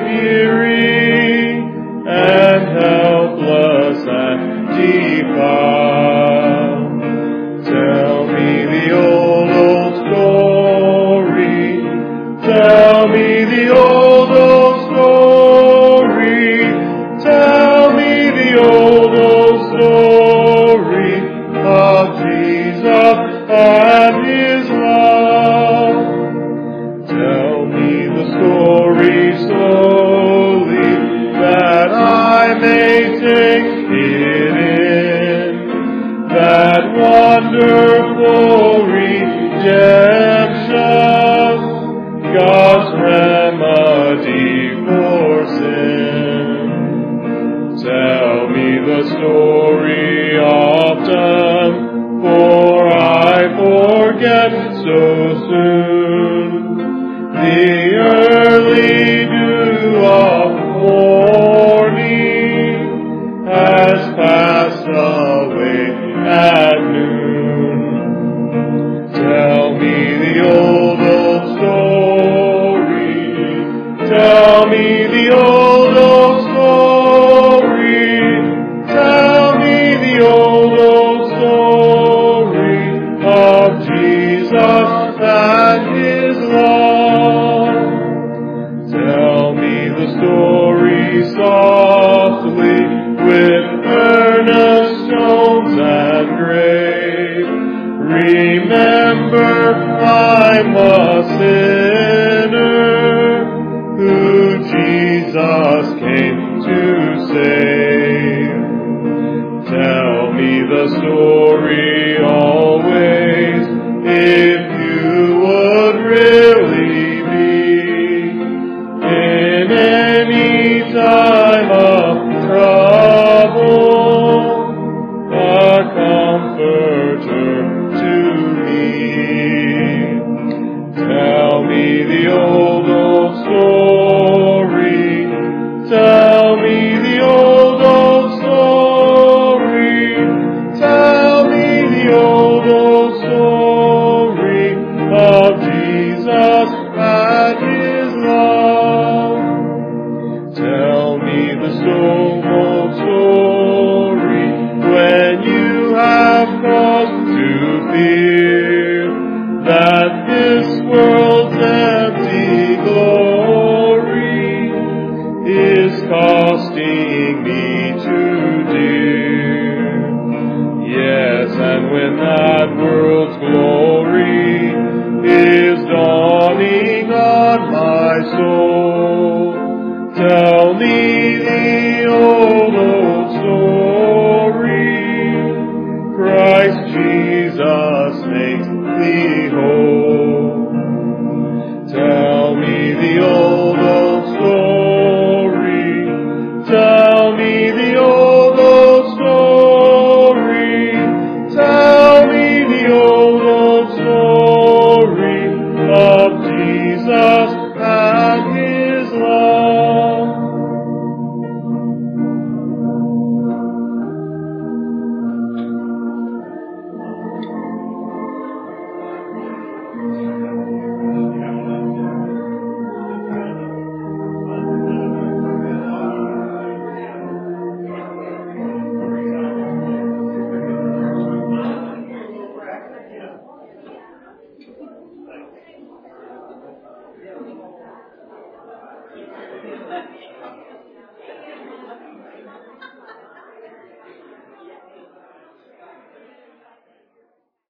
His love. Tell me the story softly with earnest tones and grave. Remember I'm a sinner who Jesus came to save. Tell me the story always, if you would really be in any time of trouble, a comforter to me. Tell me the old story. Tell me the old story. Tell me the old story of Jesus and His love. Tell me the old story when you have cause to fear that this world's empty glory is costing me too dear. Yes, and when that world's glory is dawning on my soul, tell me the old story. Christ Jesus makes me whole. Tell me the old story. Tell me the old story. Tell me the old story of Jesus and His love.